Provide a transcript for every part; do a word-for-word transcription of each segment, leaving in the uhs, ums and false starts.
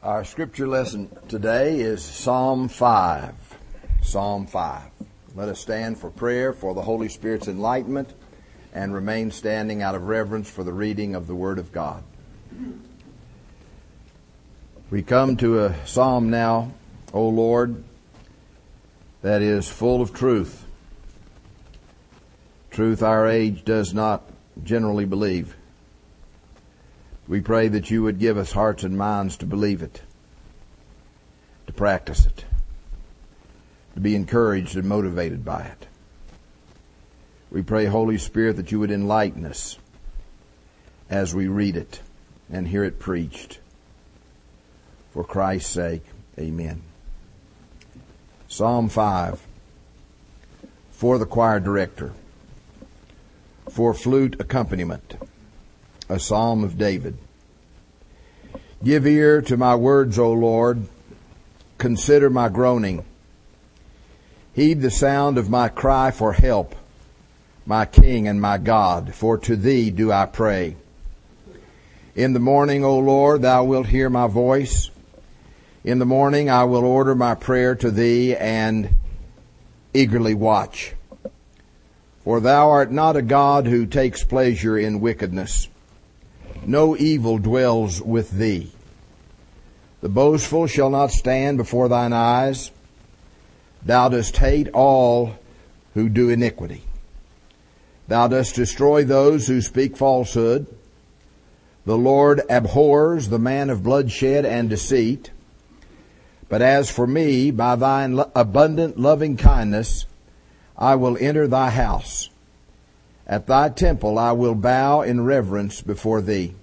Our scripture lesson today is Psalm five. Psalm five. Let us stand for prayer for the Holy Spirit's enlightenment and remain standing out of reverence for the reading of the Word of God. We come to a psalm now, O Lord, that is full of truth. Truth our age does not generally believe. We pray that you would give us hearts and minds to believe it, to practice it, to be encouraged and motivated by it. We pray, Holy Spirit, that you would enlighten us as we read it and hear it preached. For Christ's sake, amen. Psalm five, for the choir director, for flute accompaniment, a psalm of David. Give ear to my words, O Lord. Consider my groaning. Heed the sound of my cry for help, my King and my God, for to thee do I pray. In the morning, O Lord, thou wilt hear my voice. In the morning I will order my prayer to thee and eagerly watch. For thou art not a God who takes pleasure in wickedness. No evil dwells with thee. The boastful shall not stand before thine eyes. Thou dost hate all who do iniquity. Thou dost destroy those who speak falsehood. The Lord abhors the man of bloodshed and deceit. But as for me, by thine abundant loving kindness, I will enter thy house. At thy temple I will bow in reverence before thee.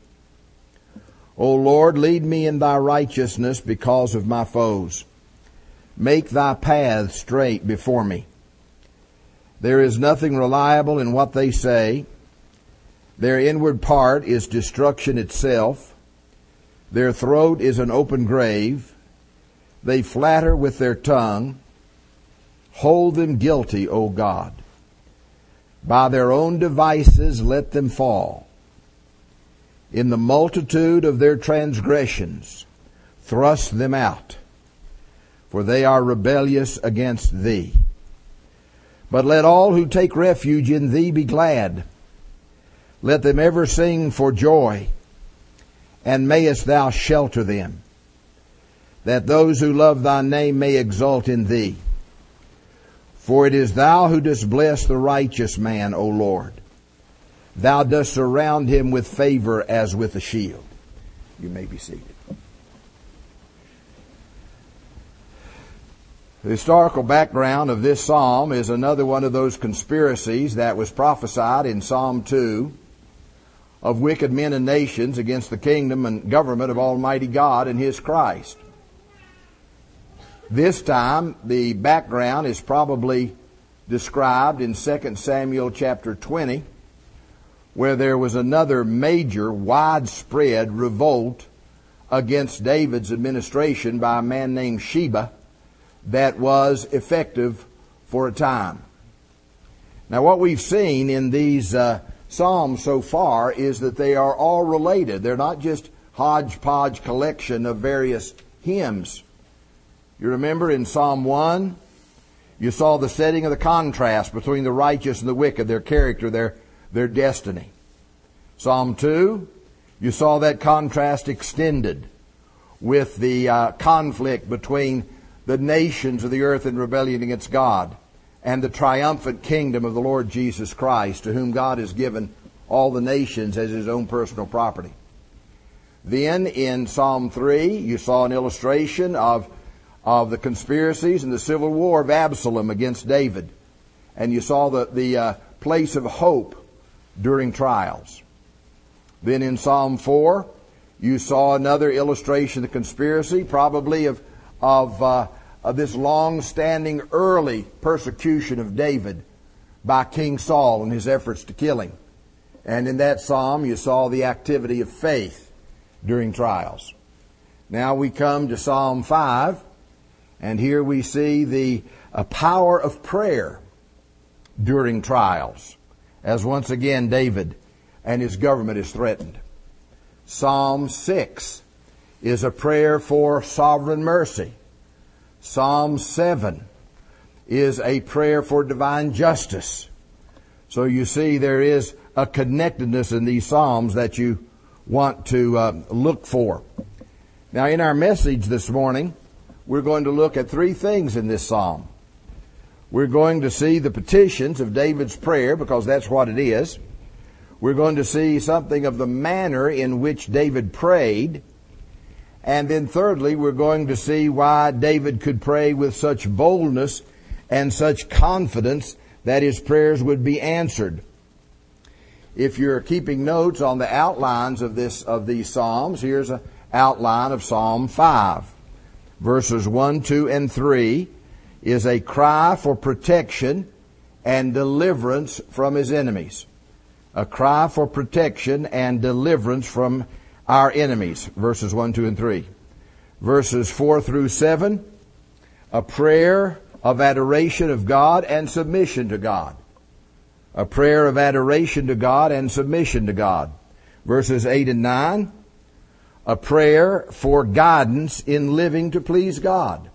O Lord, lead me in thy righteousness because of my foes. Make thy paths straight before me. There is nothing reliable in what they say. Their inward part is destruction itself. Their throat is an open grave. They flatter with their tongue. Hold them guilty, O God. By their own devices let them fall. In the multitude of their transgressions, thrust them out, for they are rebellious against thee. But let all who take refuge in thee be glad. Let them ever sing for joy, and mayest thou shelter them, that those who love thy name may exult in thee. For it is thou who dost bless the righteous man, O Lord. Thou dost surround him with favor as with a shield. You may be seated. The historical background of this psalm is another one of those conspiracies that was prophesied in Psalm two of wicked men and nations against the kingdom and government of Almighty God and His Christ. This time, the background is probably described in Second Samuel chapter twenty, where there was another major, widespread revolt against David's administration by a man named Sheba that was effective for a time. Now, what we've seen in these uh, Psalms so far is that they are all related. They're not just hodgepodge collection of various hymns. You remember in Psalm one, you saw the setting of the contrast between the righteous and the wicked, their character, their, their destiny. Psalm two, you saw that contrast extended with the uh, conflict between the nations of the earth in rebellion against God and the triumphant kingdom of the Lord Jesus Christ, to whom God has given all the nations as His own personal property. Then in Psalm three, you saw an illustration of of the conspiracies and the civil war of Absalom against David. And you saw the, the uh, place of hope during trials. Then in Psalm four, you saw another illustration of the conspiracy, probably of, of, uh, of this long-standing early persecution of David by King Saul and his efforts to kill him. And in that psalm, you saw the activity of faith during trials. Now we come to Psalm five. And here we see the uh, power of prayer during trials, as once again David and his government is threatened. Psalm six is a prayer for sovereign mercy. Psalm seven is a prayer for divine justice. So you see there is a connectedness in these Psalms that you want to uh, look for. Now in our message this morning, we're going to look at three things in this Psalm. We're going to see the petitions of David's prayer, because that's what it is. We're going to see something of the manner in which David prayed. And then thirdly, we're going to see why David could pray with such boldness and such confidence that his prayers would be answered. If you're keeping notes on the outlines of this, of these Psalms, here's an outline of Psalm five. Verses one, two, and three is a cry for protection and deliverance from his enemies. A cry for protection and deliverance from our enemies. Verses one, two, and three. Verses four through seven, a prayer of adoration of God and submission to God. A prayer of adoration to God and submission to God. Verses eight and nine, a prayer for guidance in living to please God.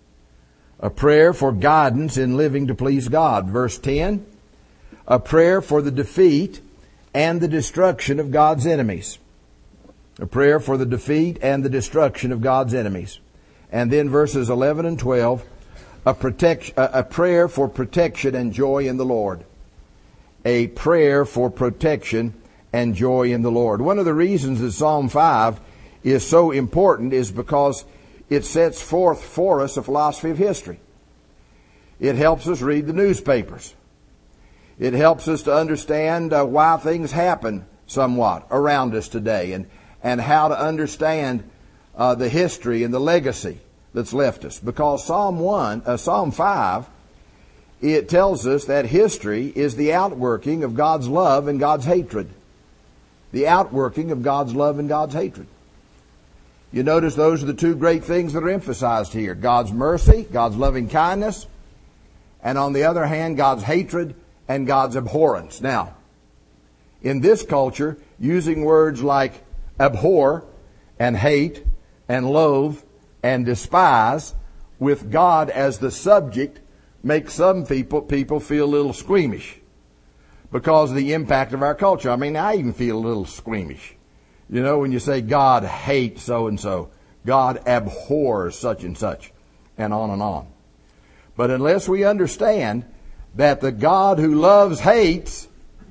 A prayer for guidance in living to please God. Verse ten, a prayer for the defeat and the destruction of God's enemies. A prayer for the defeat and the destruction of God's enemies. And then verses eleven and twelve, a, protect, a prayer for protection and joy in the Lord. A prayer for protection and joy in the Lord. One of the reasons that Psalm five is so important is because it sets forth for us a philosophy of history. It helps us read the newspapers. It helps us to understand uh, why things happen somewhat around us today, and, and how to understand uh, the history and the legacy that's left us. Because Psalm one, uh, Psalm five, it tells us that history is the outworking of God's love and God's hatred. The outworking of God's love and God's hatred. You notice those are the two great things that are emphasized here. God's mercy, God's loving kindness, and on the other hand, God's hatred and God's abhorrence. Now, in this culture, using words like abhor and hate and loathe and despise with God as the subject makes some people, people feel a little squeamish because of the impact of our culture. I mean, I even feel a little squeamish. You know, when you say God hates so-and-so, God abhors such and such, and on and on. But unless we understand that the God who loves hates,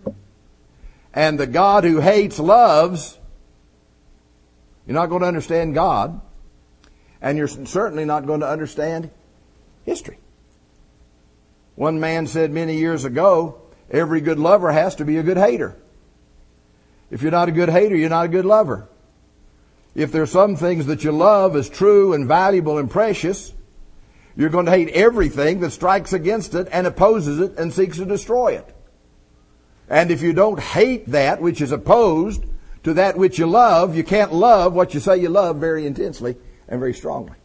and the God who hates loves, you're not going to understand God, and you're certainly not going to understand history. One man said many years ago, every good lover has to be a good hater. If you're not a good hater, you're not a good lover. If there's some things that you love as true and valuable and precious, you're going to hate everything that strikes against it and opposes it and seeks to destroy it. And if you don't hate that which is opposed to that which you love, you can't love what you say you love very intensely and very strongly.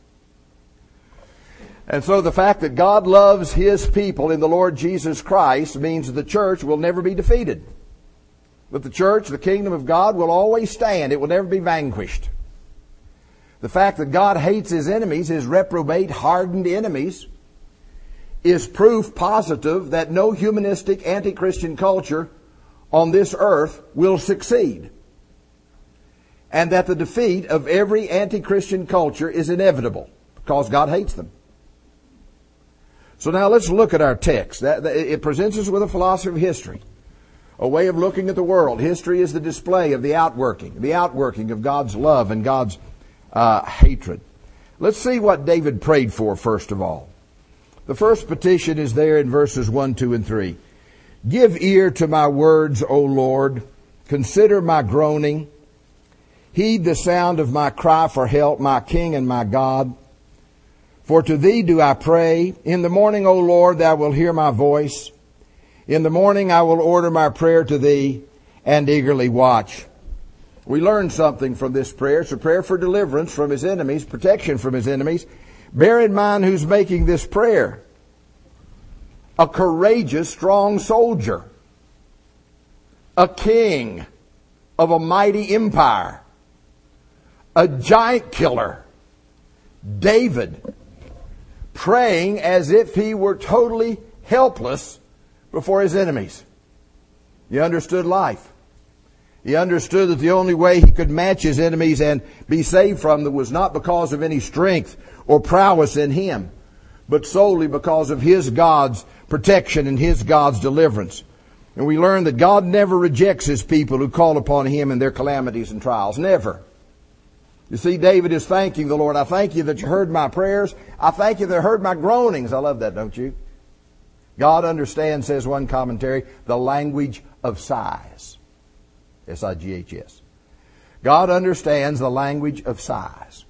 And so the fact that God loves His people in the Lord Jesus Christ means that the church will never be defeated. But the church, the kingdom of God, will always stand. It will never be vanquished. The fact that God hates His enemies, His reprobate, hardened enemies, is proof positive that no humanistic anti-Christian culture on this earth will succeed. And that the defeat of every anti-Christian culture is inevitable because God hates them. So now let's look at our text. That, it presents us with a philosophy of history. A way of looking at the world. History is the display of the outworking, the outworking of God's love and God's uh, hatred. Let's see what David prayed for first of all. The first petition is there in verses one, two, and three. Give ear to my words, O Lord. Consider my groaning. Heed the sound of my cry for help, my King and my God. For to Thee do I pray. In the morning, O Lord, Thou wilt hear my voice. In the morning I will order my prayer to Thee and eagerly watch. We learn something from this prayer. It's a prayer for deliverance from his enemies, protection from his enemies. Bear in mind who's making this prayer. A courageous, strong soldier. A king of a mighty empire. a giant killer, David, praying as if he were totally helpless before his enemies. He understood life. He understood that the only way he could match his enemies and be saved from them was not because of any strength or prowess in him, but solely because of his God's protection and his God's deliverance. And we learn that God never rejects his people who call upon him in their calamities and trials. Never. You see, David is thanking the Lord. I thank you that you heard my prayers. I thank you that you heard my groanings. I love that, don't you? God understands, says one commentary, the language of sighs. S I G H S. God understands the language of sighs.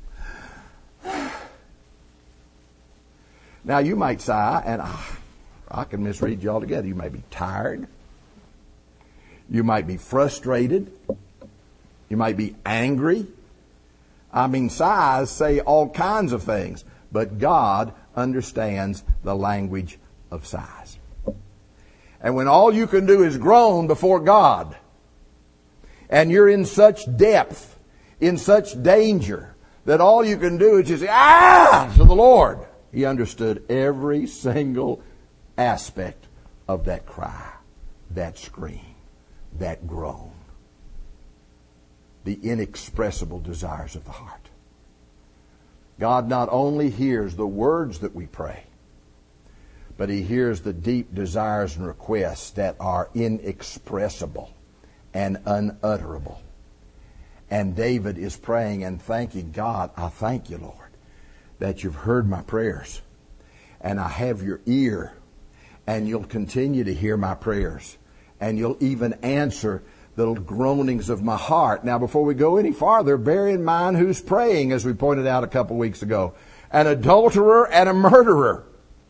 Now you might sigh, and I, I can misread you altogether. You may be tired. You might be frustrated. You might be angry. I mean, sighs say all kinds of things, but God understands the language of sighs. And when all you can do is groan before God, and you're in such depth, in such danger, that all you can do is just say, ah, to the Lord. He understood every single aspect of that cry, that scream, that groan. The inexpressible desires of the heart. God not only hears the words that we pray, but He hears the deep desires and requests that are inexpressible and unutterable. And David is praying and thanking God, I thank you, Lord, that you've heard my prayers, and I have your ear, and you'll continue to hear my prayers, and you'll even answer the groanings of my heart. Now, before we go any farther, bear in mind who's praying, as we pointed out a couple weeks ago. An adulterer and a murderer.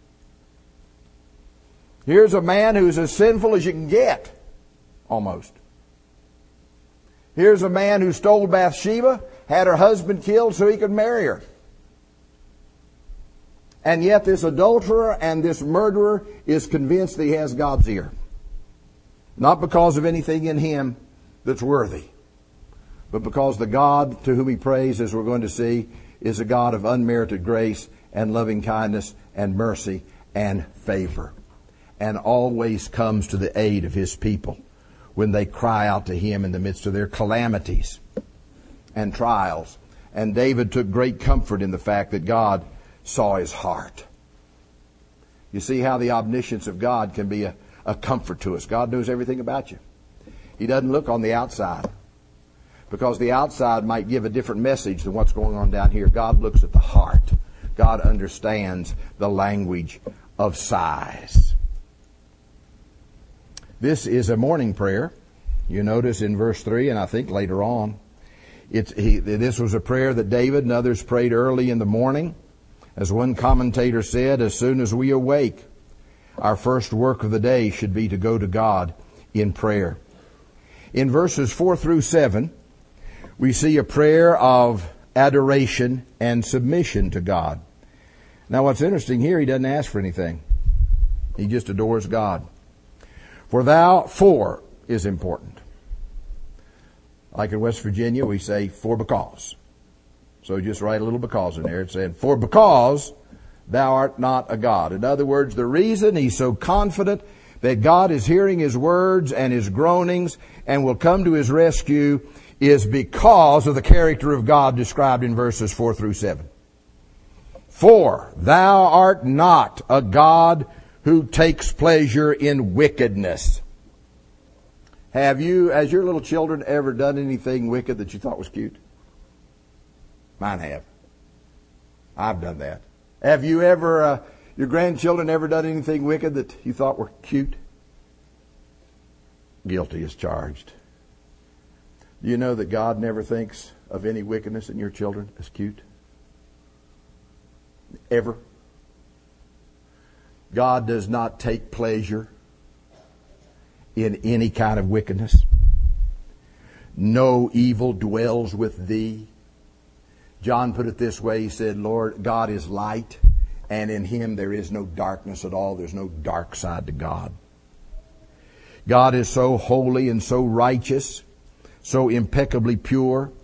Here's a man who's as sinful as you can get, almost. Here's a man who stole Bathsheba, had her husband killed so he could marry her. And yet this adulterer and this murderer is convinced that he has God's ear. Not because of anything in him that's worthy, but because the God to whom he prays, as we're going to see, is a God of unmerited grace and loving kindness and mercy and favor, and always comes to the aid of his people when they cry out to him in the midst of their calamities and trials. And David took great comfort in the fact that God saw his heart. You see how the omniscience of God can be a, a comfort to us. God knows everything about you. He doesn't look on the outside, because the outside might give a different message than what's going on down here. God looks at the heart. God understands the language of sighs. This is a morning prayer. You notice in verse three, and I think later on, it's, he, this was a prayer that David and others prayed early in the morning. As one commentator said, as soon as we awake, our first work of the day should be to go to God in prayer. In verses four through seven, we see a prayer of adoration and submission to God. Now what's interesting here, he doesn't ask for anything. He just adores God. For thou, for is important. Like in West Virginia, we say for because. So just write a little because in there. It's saying, for because thou art not a God. In other words, the reason he's so confident that God is hearing his words and his groanings and will come to his rescue is because of the character of God described in verses four through seven. For thou art not a God who takes pleasure in wickedness. Have you, as your little children, ever done anything wicked that you thought was cute? Mine have. I've done that. Have you ever, uh, your grandchildren ever done anything wicked that you thought were cute? Guilty as charged. Do you know that God never thinks of any wickedness in your children as cute? Ever. God does not take pleasure in any kind of wickedness. No evil dwells with thee. John put it this way. He said, Lord, God is light, and in him there is no darkness at all. There's no dark side to God. God is so holy and so righteous, so impeccably pure,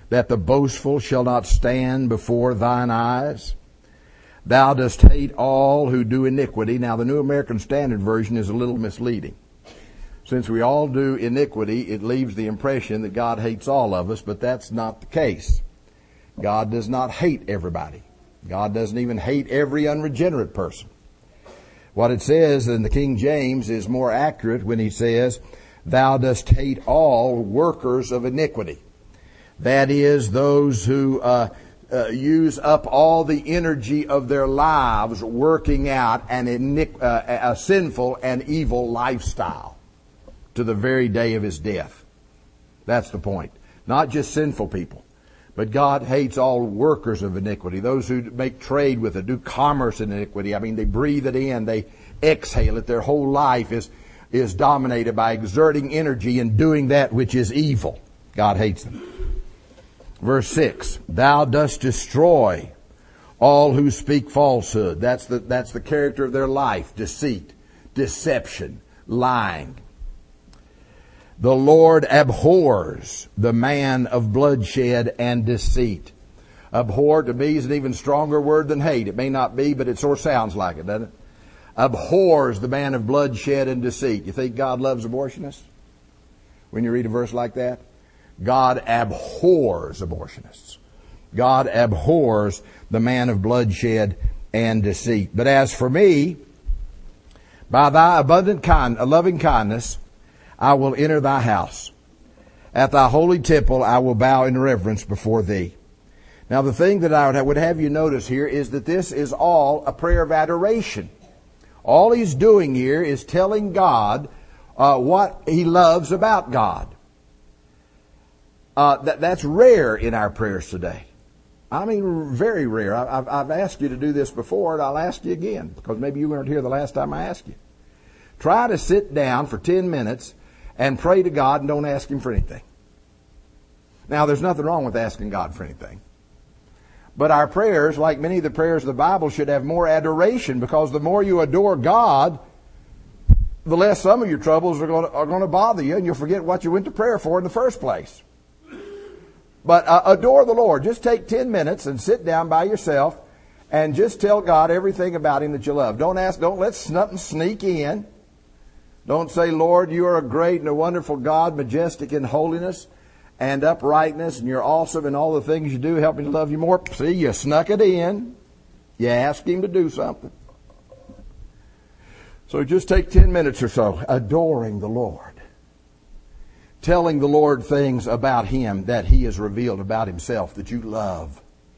that the boastful shall not stand before thine eyes. Thou dost hate all who do iniquity. Now, the New American Standard Version is a little misleading. Since we all do iniquity, it leaves the impression that God hates all of us, but that's not the case. God does not hate everybody. God doesn't even hate every unregenerate person. What it says in the King James is more accurate when he says, thou dost hate all workers of iniquity. That is, those who uh, uh, use up all the energy of their lives working out an iniqu- uh, a sinful and evil lifestyle to the very day of his death. That's the point. Not just sinful people, but God hates all workers of iniquity, those who make trade with it, do commerce in iniquity. I mean, they breathe it in, they exhale it. Their whole life is, is dominated by exerting energy and doing that which is evil. God hates them. Verse six, thou dost destroy all who speak falsehood. That's the, that's the character of their life. Deceit, deception, lying. The Lord abhors the man of bloodshed and deceit. Abhor to me is an even stronger word than hate. It may not be, but it sort of sounds like it, doesn't it? Abhors the man of bloodshed and deceit. You think God loves abortionists? When you read a verse like that? God abhors abortionists. God abhors the man of bloodshed and deceit. But as for me, by thy abundant kind, loving kindness, I will enter thy house. At thy holy temple I will bow in reverence before thee. Now the thing that I would have you notice here is that this is all a prayer of adoration. All he's doing here is telling God uh, what he loves about God. Uh, that, that's rare in our prayers today. I mean, very rare. I, I've, I've asked you to do this before, and I'll ask you again, because maybe you weren't here the last time I asked you. Try to sit down for ten minutes and pray to God and don't ask him for anything. Now, there's nothing wrong with asking God for anything. But our prayers, like many of the prayers of the Bible, should have more adoration, because the more you adore God, the less some of your troubles are going to, are going to bother you, and you'll forget what you went to prayer for in the first place. But uh, adore the Lord. Just take ten minutes and sit down by yourself and just tell God everything about him that you love. Don't ask, don't let nothing sneak in. Don't say, Lord, you are a great and a wonderful God, majestic in holiness and uprightness, and you're awesome in all the things you do. Help me to love you more. See, you snuck it in. You asked him to do something. So just take ten minutes or so adoring the Lord. Telling the Lord things about him that he has revealed about himself that you love.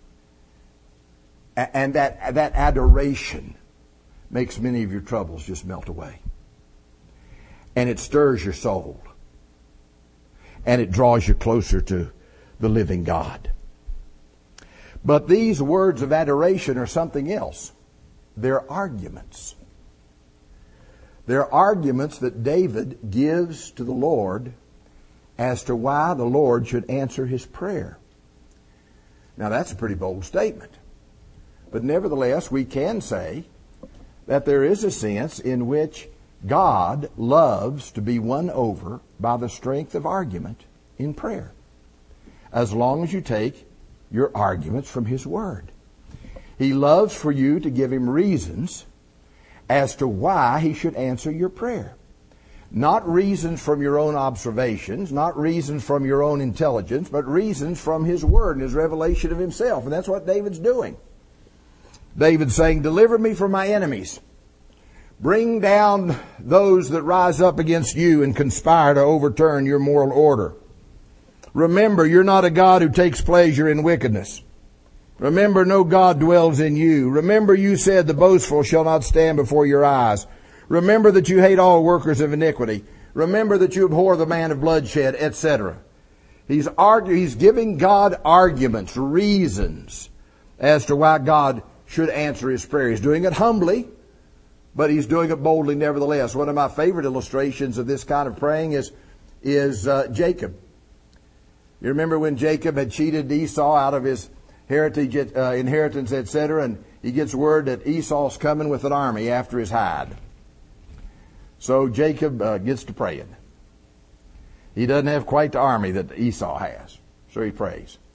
And that, that adoration makes many of your troubles just melt away. And it stirs your soul. And it draws you closer to the living God. But these words of adoration are something else. They're arguments. They're arguments that David gives to the Lord as to why the Lord should answer his prayer. Now that's a pretty bold statement. But nevertheless, we can say that there is a sense in which God loves to be won over by the strength of argument in prayer, as long as you take your arguments from his word. He loves for you to give him reasons as to why he should answer your prayer. Not reasons from your own observations, not reasons from your own intelligence, but reasons from his word and his revelation of himself. And that's what David's doing. David's saying, deliver me from my enemies. Bring down those that rise up against you and conspire to overturn your moral order. Remember, you're not a God who takes pleasure in wickedness. Remember, no God dwells in you. Remember, you said the boastful shall not stand before your eyes. Remember that you hate all workers of iniquity. Remember that you abhor the man of bloodshed, et cetera. He's arguing, he's giving God arguments, reasons as to why God should answer his prayer. He's doing it humbly, but he's doing it boldly nevertheless. One of my favorite illustrations of this kind of praying is, is uh, Jacob. You remember when Jacob had cheated Esau out of his heritage, uh, inheritance, et cetera, and he gets word that Esau's coming with an army after his hide. So Jacob uh, gets to praying. He doesn't have quite the army that Esau has, so he prays.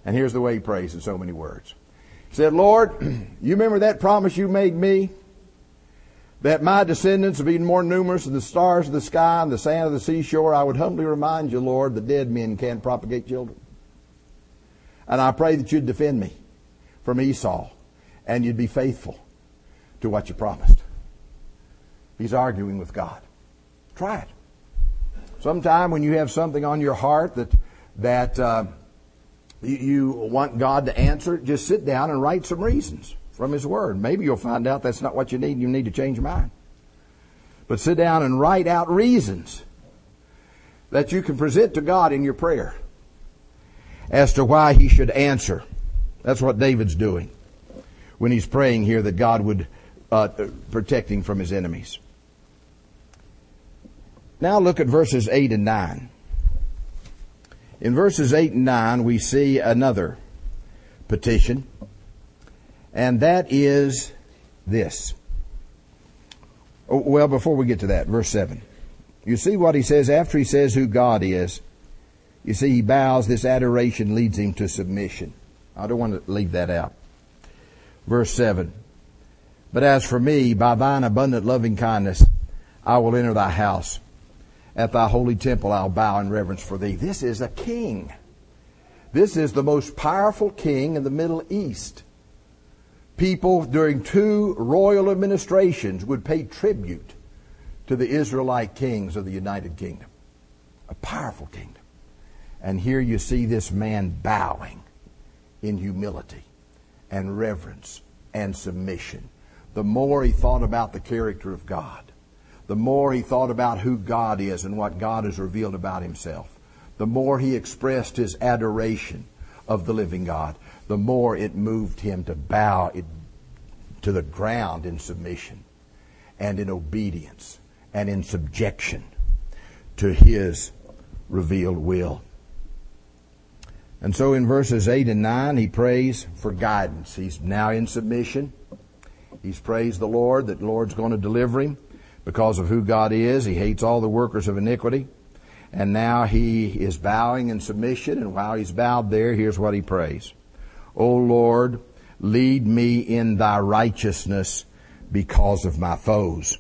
And here's the way he prays in so many words. He said, Lord, you remember that promise you made me? That my descendants would be more numerous than the stars of the sky and the sand of the seashore. I would humbly remind you, Lord, that dead men can't propagate children. And I pray that you'd defend me from Esau and you'd be faithful to what you promised. He's arguing with God. Try it. Sometime when you have something on your heart that that uh, you, you want God to answer, just sit down and write some reasons from His Word. Maybe you'll find out that's not what you need and you need to change your mind. But sit down and write out reasons that you can present to God in your prayer as to why He should answer. That's what David's doing when he's praying here that God would uh, protect him from his enemies. Now look at verses eight and nine. In verses eight and nine we see another petition, and that is this. Oh, well, before we get to that, verse seven. You see what he says after he says who God is. You see, he bows. This adoration leads him to submission. I don't want to leave that out. Verse seven. But as for me, by thine abundant loving kindness, I will enter thy house. At thy holy temple I'll bow in reverence for thee. This is a king. This is the most powerful king in the Middle East. People during two royal administrations would pay tribute to the Israelite kings of the United Kingdom. A powerful kingdom. And here you see this man bowing in humility and reverence and submission. The more he thought about the character of God, the more he thought about who God is and what God has revealed about Himself, the more he expressed his adoration of the living God, the more it moved him to bow it to the ground in submission and in obedience and in subjection to His revealed will. And so in verses eight and nine, he prays for guidance. He's now in submission. He's praised the Lord that the Lord's going to deliver him because of who God is. He hates all the workers of iniquity. And now he is bowing in submission. And while he's bowed there, here's what he prays. O Lord, lead me in thy righteousness because of my foes.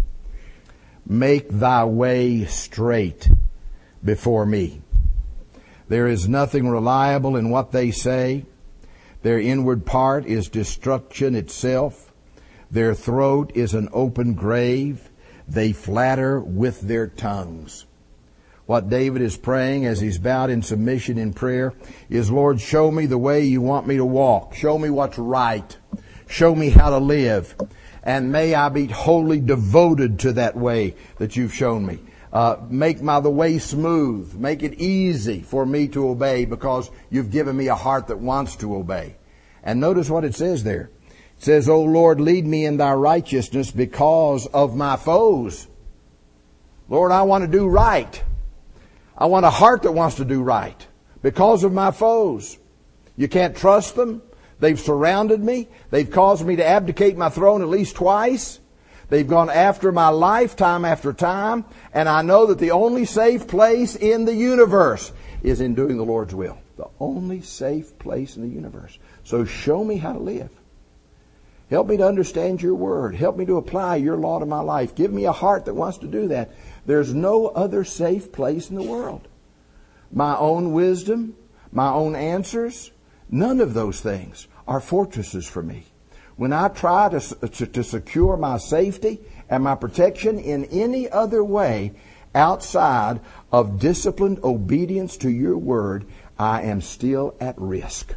Make thy way straight before me. There is nothing reliable in what they say. Their inward part is destruction itself. Their throat is an open grave. They flatter with their tongues. What David is praying as he's bowed in submission in prayer is, Lord, show me the way you want me to walk. Show me what's right. Show me how to live. And may I be wholly devoted to that way that you've shown me. Uh, make my the way smooth. Make it easy for me to obey because you've given me a heart that wants to obey. And notice what it says there. It says, O Lord, lead me in thy righteousness because of my foes. Lord, I want to do right. I want a heart that wants to do right because of my foes. You can't trust them. They've surrounded me. They've caused me to abdicate my throne at least twice. They've gone after my life time after time. And I know that the only safe place in the universe is in doing the Lord's will. The only safe place in the universe. So show me how to live. Help me to understand your word. Help me to apply your law to my life. Give me a heart that wants to do that. There's no other safe place in the world. My own wisdom, my own answers, none of those things are fortresses for me. When I try to, to, to secure my safety and my protection in any other way outside of disciplined obedience to your word, I am still at risk.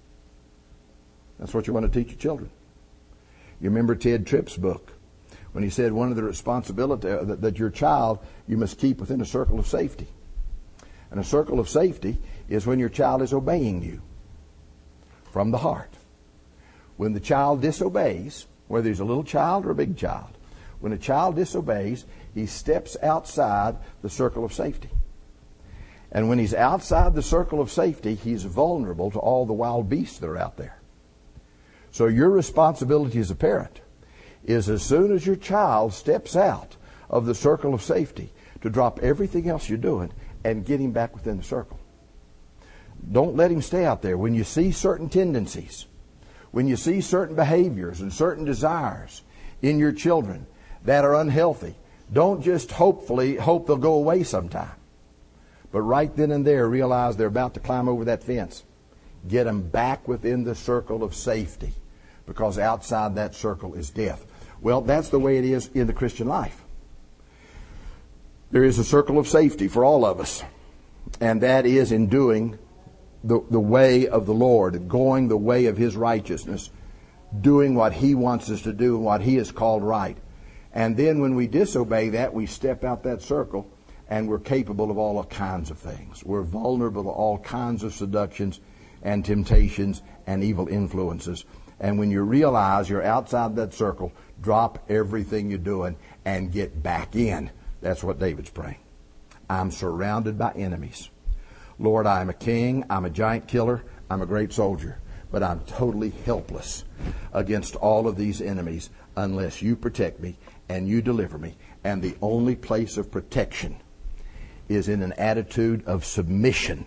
That's what you want to teach your children. You remember Ted Tripp's book when he said one of the responsibility that, that your child you must keep within a circle of safety. And a circle of safety is when your child is obeying you from the heart. When the child disobeys, whether he's a little child or a big child, when a child disobeys, he steps outside the circle of safety. And when he's outside the circle of safety, he's vulnerable to all the wild beasts that are out there. So your responsibility as a parent is as soon as your child steps out of the circle of safety to drop everything else you're doing and get him back within the circle. Don't let him stay out there. When you see certain tendencies, when you see certain behaviors and certain desires in your children that are unhealthy, don't just hopefully hope they'll go away sometime. But right then and there, realize they're about to climb over that fence. Get them back within the circle of safety, because outside that circle is death. Well, that's the way it is in the Christian life. There is a circle of safety for all of us, and that is in doing the, the way of the Lord, going the way of His righteousness, doing what He wants us to do and what He has called right. And then when we disobey that, we step out that circle, and we're capable of all kinds of things. We're vulnerable to all kinds of seductions and temptations and evil influences. And when you realize you're outside that circle, drop everything you're doing and get back in. That's what David's praying. I'm surrounded by enemies. Lord, I'm a king, I'm a giant killer, I'm a great soldier, but I'm totally helpless against all of these enemies unless you protect me and you deliver me. And the only place of protection is in an attitude of submission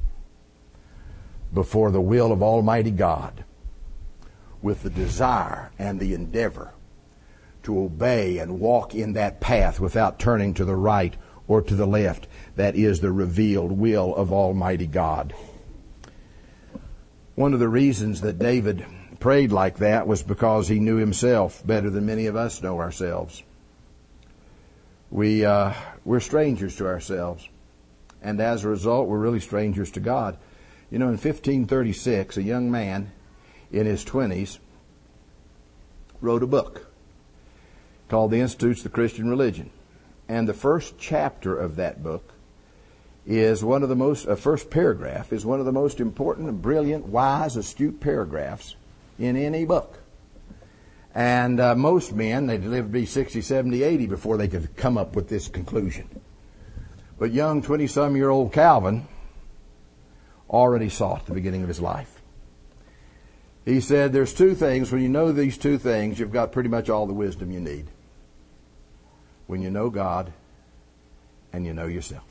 before the will of Almighty God, with the desire and the endeavor to obey and walk in that path without turning to the right or to the left. That is the revealed will of Almighty God. One of the reasons that David prayed like that was because he knew himself better than many of us know ourselves. We, uh, we're strangers to ourselves. And as a result, we're really strangers to God. You know, in fifteen thirty-six, a young man in his twenties wrote a book called The Institutes of the Christian Religion. And the first chapter of that book is one of the most, uh, first paragraph is one of the most important and brilliant, wise, astute paragraphs in any book. And uh, most men, they'd live to be sixty, seventy, eighty before they could come up with this conclusion. But young twenty-some-year-old Calvin already saw it at the beginning of his life. He said, there's two things. When you know these two things, you've got pretty much all the wisdom you need. When you know God and you know yourself.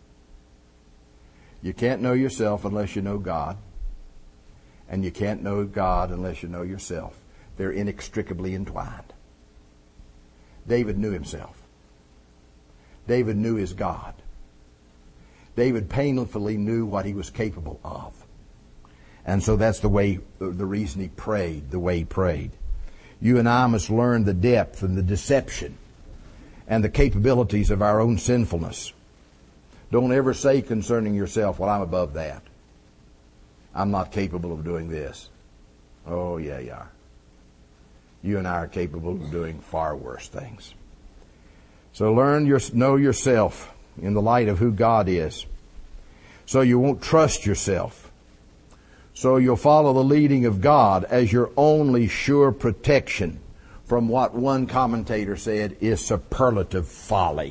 You can't know yourself unless you know God. And you can't know God unless you know yourself. They're inextricably entwined. David knew himself. David knew his God. David painfully knew what he was capable of. And so that's the way, the reason he prayed, the way he prayed. You and I must learn the depth and the deception and the capabilities of our own sinfulness. Don't ever say concerning yourself, well, I'm above that. I'm not capable of doing this. Oh, yeah, you are. You and I are capable of doing far worse things. So learn your, know yourself in the light of who God is. So you won't trust yourself. So you'll follow the leading of God as your only sure protection from what one commentator said is superlative folly.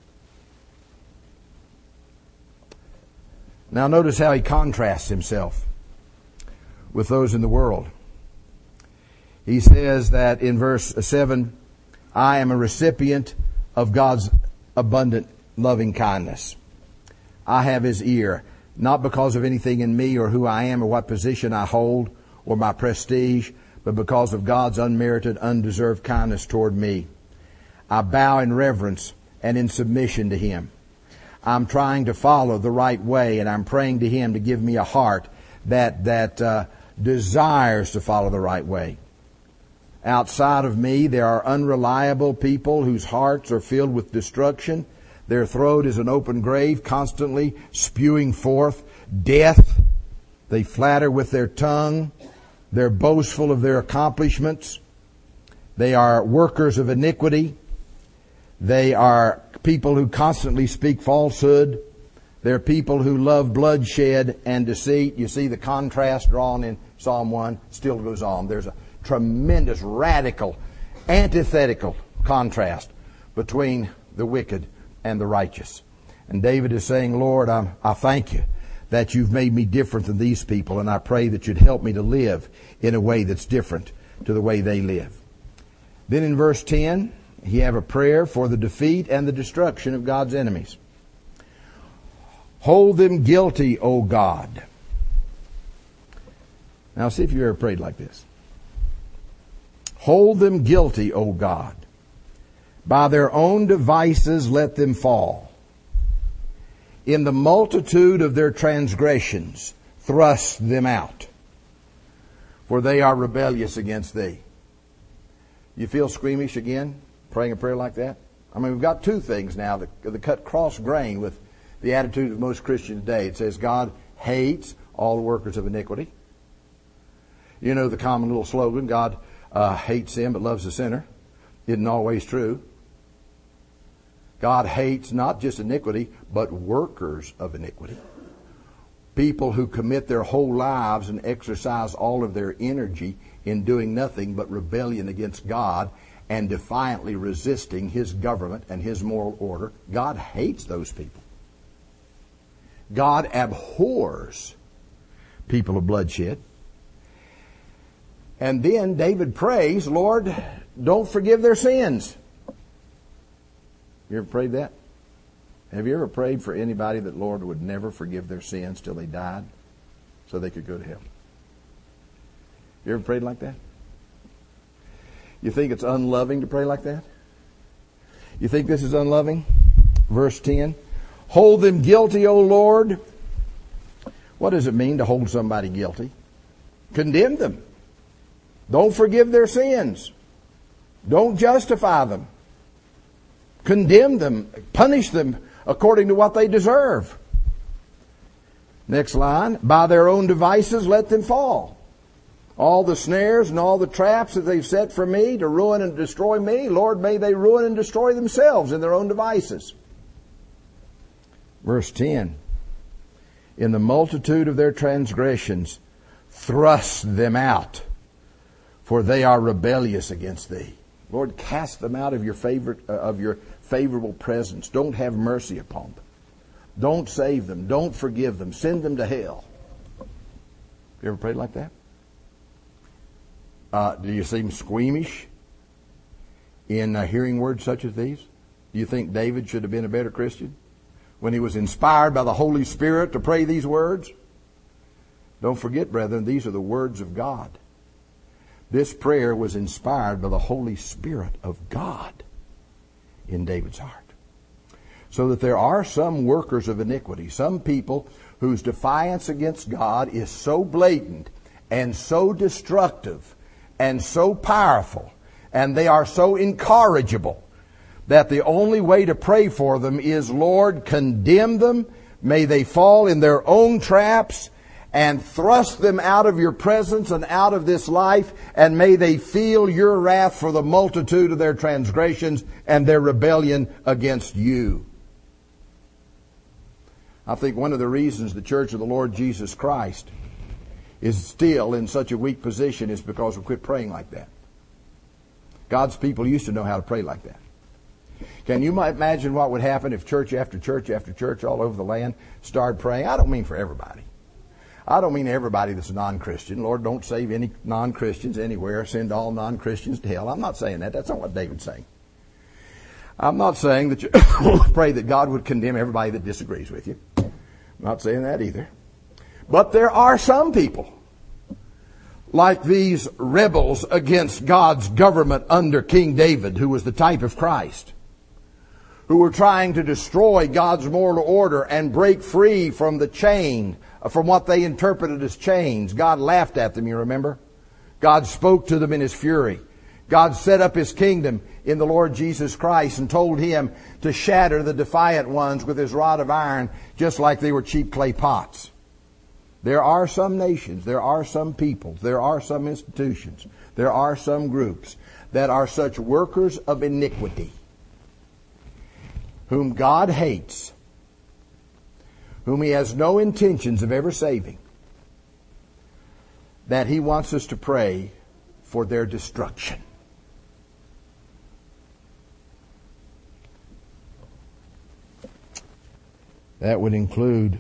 Now notice how he contrasts himself with those in the world. He says that in verse seven, I am a recipient of God's abundant loving kindness. I have His ear, not because of anything in me or who I am or what position I hold or my prestige, but because of God's unmerited, undeserved kindness toward me. I bow in reverence and in submission to Him. I'm trying to follow the right way, and I'm praying to Him to give me a heart that that uh, desires to follow the right way. Outside of me, there are unreliable people whose hearts are filled with destruction. Their throat is an open grave, constantly spewing forth death. They flatter with their tongue. They're boastful of their accomplishments. They are workers of iniquity. They are people who constantly speak falsehood. They're people who love bloodshed and deceit. You see the contrast drawn in Psalm one still goes on. There's a tremendous, radical, antithetical contrast between the wicked and the righteous. And David is saying, Lord, I'm, I thank you that you've made me different than these people, and I pray that you'd help me to live in a way that's different to the way they live. Then in verse ten, he have a prayer for the defeat and the destruction of God's enemies. Hold them guilty, O God. Now see if you ever prayed like this. Hold them guilty, O God. By their own devices let them fall. In the multitude of their transgressions, thrust them out. For they are rebellious against thee. You feel squeamish again, praying a prayer like that? I mean, we've got two things now that, that cut cross grain with the attitude of most Christians today. It says God hates all the workers of iniquity. You know the common little slogan, God uh, hates sin but loves the sinner. Isn't always true. God hates not just iniquity, but workers of iniquity. People who commit their whole lives and exercise all of their energy in doing nothing but rebellion against God and defiantly resisting His government and His moral order. God hates those people. God abhors people of bloodshed. And then David prays, Lord, don't forgive their sins. You ever prayed that? Have you ever prayed for anybody that Lord would never forgive their sins till they died so they could go to heaven? You ever prayed like that? You think it's unloving to pray like that? You think this is unloving? Verse ten. Hold them guilty, O Lord. What does it mean to hold somebody guilty? Condemn them. Don't forgive their sins. Don't justify them. Condemn them. Punish them according to what they deserve. Next line. By their own devices let them fall. All the snares and all the traps that they've set for me to ruin and destroy me, Lord, may they ruin and destroy themselves in their own devices. Verse ten. In the multitude of their transgressions, thrust them out, for they are rebellious against thee. Lord, cast them out of your favorite, uh, of your favorable presence. Don't have mercy upon them. Don't save them. Don't forgive them. Send them to hell. You ever prayed like that? Uh, do you seem squeamish in uh, hearing words such as these? Do you think David should have been a better Christian when he was inspired by the Holy Spirit to pray these words? Don't forget, brethren, these are the words of God. This prayer was inspired by the Holy Spirit of God in David's heart. So that there are some workers of iniquity, some people whose defiance against God is so blatant and so destructive and so powerful, and they are so incorrigible, that the only way to pray for them is, Lord, condemn them. May they fall in their own traps, and thrust them out of your presence and out of this life, and may they feel your wrath for the multitude of their transgressions and their rebellion against you. I think one of the reasons the Church of the Lord Jesus Christ is still in such a weak position is because we quit praying like that. God's people used to know how to pray like that. Can you imagine what would happen if church after church after church all over the land started praying? I don't mean for everybody. I don't mean everybody that's a non-Christian. Lord, don't save any non-Christians anywhere. Send all non-Christians to hell. I'm not saying that. That's not what David's saying. I'm not saying that you pray that God would condemn everybody that disagrees with you. I'm not saying that either. But there are some people, like these rebels against God's government under King David, who was the type of Christ, who were trying to destroy God's moral order and break free from the chain, from what they interpreted as chains. God laughed at them, you remember? God spoke to them in His fury. God set up His kingdom in the Lord Jesus Christ and told Him to shatter the defiant ones with His rod of iron, just like they were cheap clay pots. There are some nations, there are some peoples, there are some institutions, there are some groups that are such workers of iniquity, whom God hates, whom He has no intentions of ever saving, that He wants us to pray for their destruction. That would include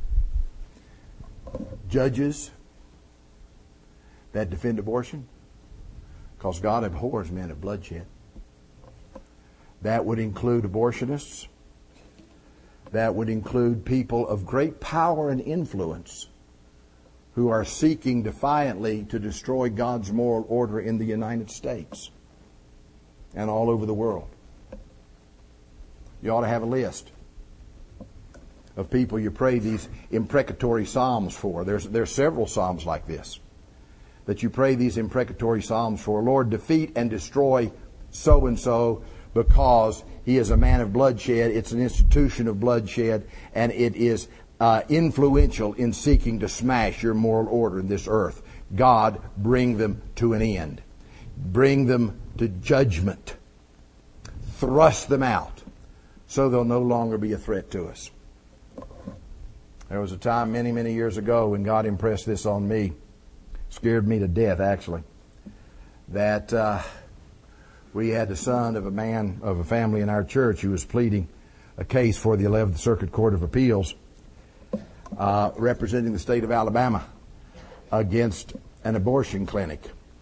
judges that defend abortion, because God abhors men of bloodshed. That would include abortionists. That would include people of great power and influence who are seeking defiantly to destroy God's moral order in the United States and all over the world. You ought to have a list of people you pray these imprecatory psalms for. There's, there's several psalms like this that you pray these imprecatory psalms for. Lord, defeat and destroy so-and-so because he is a man of bloodshed. It's an institution of bloodshed, and it is uh, influential in seeking to smash your moral order in this earth. God, bring them to an end. Bring them to judgment. Thrust them out so they'll no longer be a threat to us. There was a time many, many years ago when God impressed this on me. Scared me to death, actually. That uh, we had the son of a man, of a family in our church who was pleading a case for the eleventh Circuit Court of Appeals uh, representing the state of Alabama against an abortion clinic.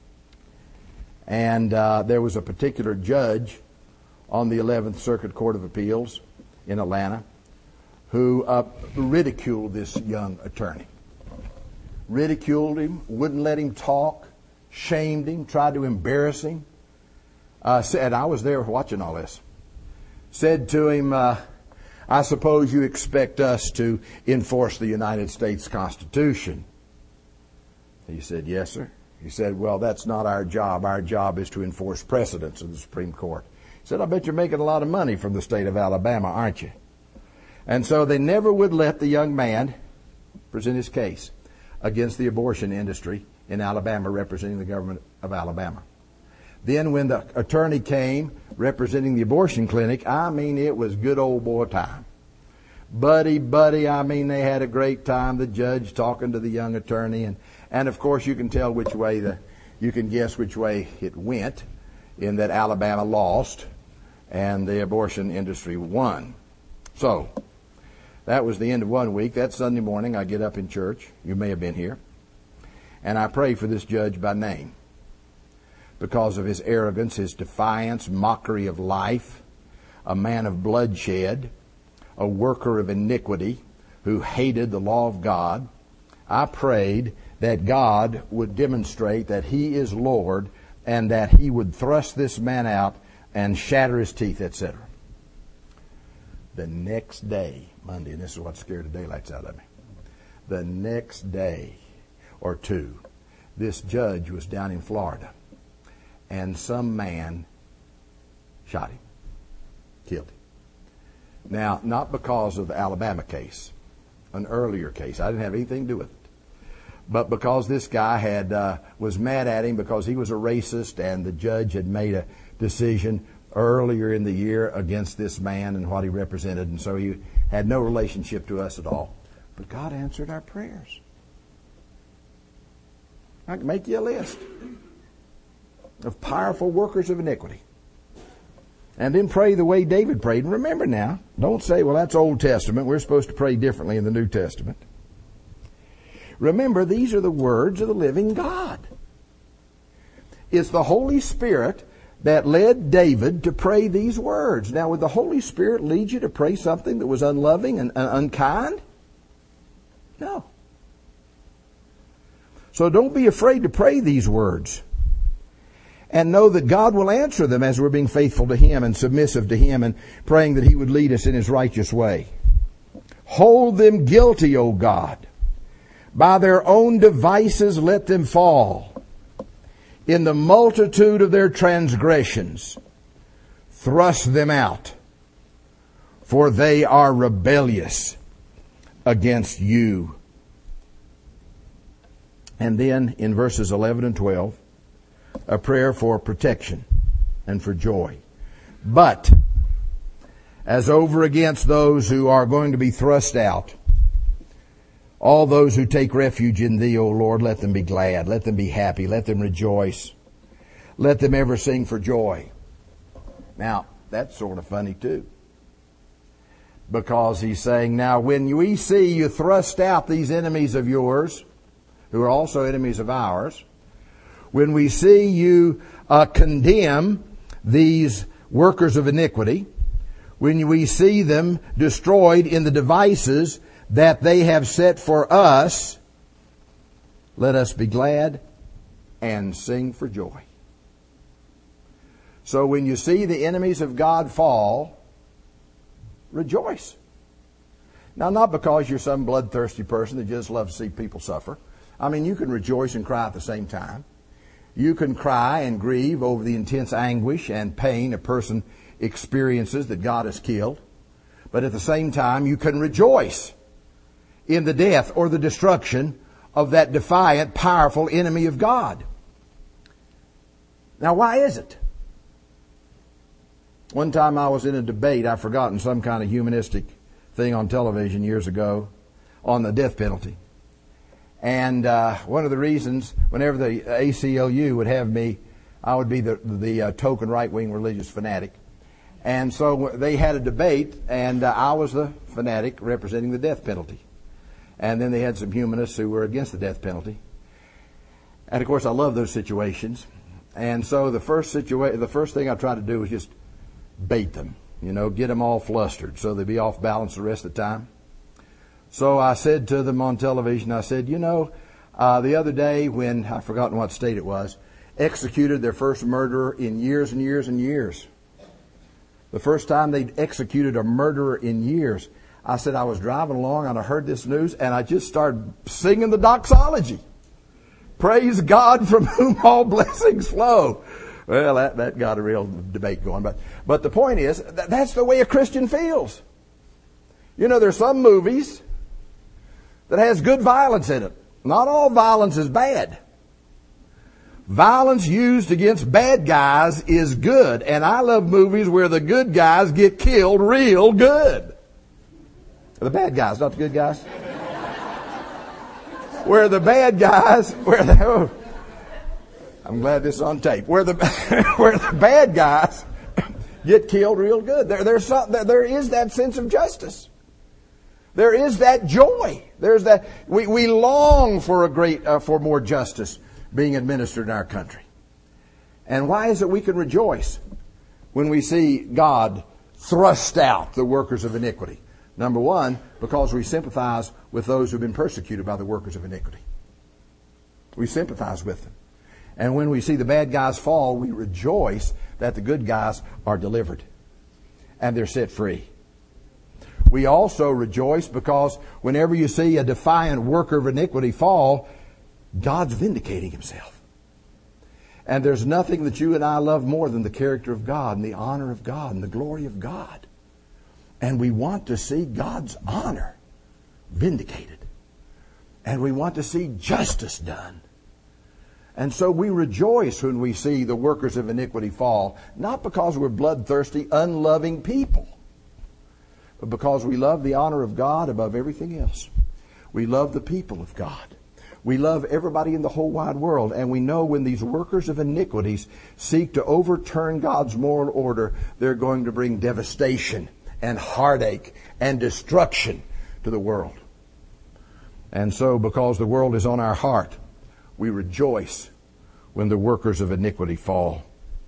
And uh, there was a particular judge on the eleventh Circuit Court of Appeals in Atlanta who uh, ridiculed this young attorney. Ridiculed him, wouldn't let him talk, shamed him, tried to embarrass him. Uh, said, I was there watching all this. Said to him, uh, I suppose you expect us to enforce the United States Constitution. He said, yes, sir. He said, well, that's not our job. Our job is to enforce precedents of the Supreme Court. He said, I bet you're making a lot of money from the state of Alabama, aren't you? And so they never would let the young man present his case against the abortion industry in Alabama, representing the government of Alabama. Then when the attorney came representing the abortion clinic, I mean, it was good old boy time. Buddy, buddy, I mean, they had a great time, the judge talking to the young attorney. And, and of course, you can tell which way the, you can guess which way it went, in that Alabama lost and the abortion industry won. So, that was the end of one week. That Sunday morning, I get up in church. You may have been here. And I pray for this judge by name because of his arrogance, his defiance, mockery of life, a man of bloodshed, a worker of iniquity who hated the law of God. I prayed that God would demonstrate that he is Lord and that he would thrust this man out and shatter his teeth, et cetera. The next day, Monday, and this is what scared the daylights out of me. The next day or two, this judge was down in Florida, and some man shot him, killed him. Now, not because of the Alabama case, an earlier case. I didn't have anything to do with it. But because this guy had uh, was mad at him because he was a racist, and the judge had made a decision earlier in the year against this man and what he represented, and so he had no relationship to us at all. But God answered our prayers. I can make you a list of powerful workers of iniquity. And then pray the way David prayed. And remember now, don't say, well, that's Old Testament. We're supposed to pray differently in the New Testament. Remember, these are the words of the living God. It's the Holy Spirit that led David to pray these words. Now, would the Holy Spirit lead you to pray something that was unloving and uh, unkind? No. So don't be afraid to pray these words. And know that God will answer them as we're being faithful to Him and submissive to Him and praying that He would lead us in His righteous way. Hold them guilty, O God. By their own devices let them fall. In the multitude of their transgressions, thrust them out, for they are rebellious against you. And then in verses eleven and twelve, a prayer for protection and for joy. But as over against those who are going to be thrust out, all those who take refuge in Thee, O Lord, let them be glad, let them be happy, let them rejoice, let them ever sing for joy. Now, that's sort of funny too. Because he's saying, now when we see you thrust out these enemies of yours, who are also enemies of ours, when we see you uh, condemn these workers of iniquity, when we see them destroyed in the devices that they have set for us, Let us be glad and sing for joy. So when you see the enemies of God fall, rejoice. Now, not because you're some bloodthirsty person that just loves to see people suffer. I mean, you can rejoice and cry at the same time. You can cry and grieve over the intense anguish and pain a person experiences that God has killed. But at the same time, you can rejoice in the death or the destruction of that defiant, powerful enemy of God. Now, why is it? One time I was in a debate, I've forgotten, some kind of humanistic thing on television years ago on the death penalty. And uh, one of the reasons, whenever the A C L U would have me, I would be the, the uh, token right-wing religious fanatic. And so they had a debate, and uh, I was the fanatic representing the death penalty. And then they had some humanists who were against the death penalty. And of course, I love those situations. And so the first situa- the first thing I tried to do was just bait them, you know, get them all flustered so they'd be off balance the rest of the time. So I said to them on television, I said, you know, uh, the other day when, I've forgotten what state it was, executed their first murderer in years and years and years. The first time they'd executed a murderer in years. I said I was driving along and I heard this news and I just started singing the doxology. Praise God from whom all blessings flow. Well, that, that got a real debate going. But, but the point is, that, that's the way a Christian feels. You know, there's some movies that has good violence in it. Not all violence is bad. Violence used against bad guys is good. And I love movies where the good guys get killed real good. The bad guys, not the good guys. Where the bad guys, where the, oh, I'm glad this is on tape. Where the where the bad guys get killed real good. There, there's some, there is that sense of justice. There is that joy. There's that we we long for a great uh, for more justice being administered in our country. And why is it we can rejoice when we see God thrust out the workers of iniquity? Number one, because we sympathize with those who've been persecuted by the workers of iniquity. We sympathize with them. And when we see the bad guys fall, we rejoice that the good guys are delivered and they're set free. We also rejoice because whenever you see a defiant worker of iniquity fall, God's vindicating himself. And there's nothing that you and I love more than the character of God and the honor of God and the glory of God. And we want to see God's honor vindicated. And we want to see justice done. And so we rejoice when we see the workers of iniquity fall, not because we're bloodthirsty, unloving people, but because we love the honor of God above everything else. We love the people of God. We love everybody in the whole wide world. And we know when these workers of iniquities seek to overturn God's moral order, they're going to bring devastation and heartache and destruction to the world. And so, because the world is on our heart, we rejoice when the workers of iniquity fall.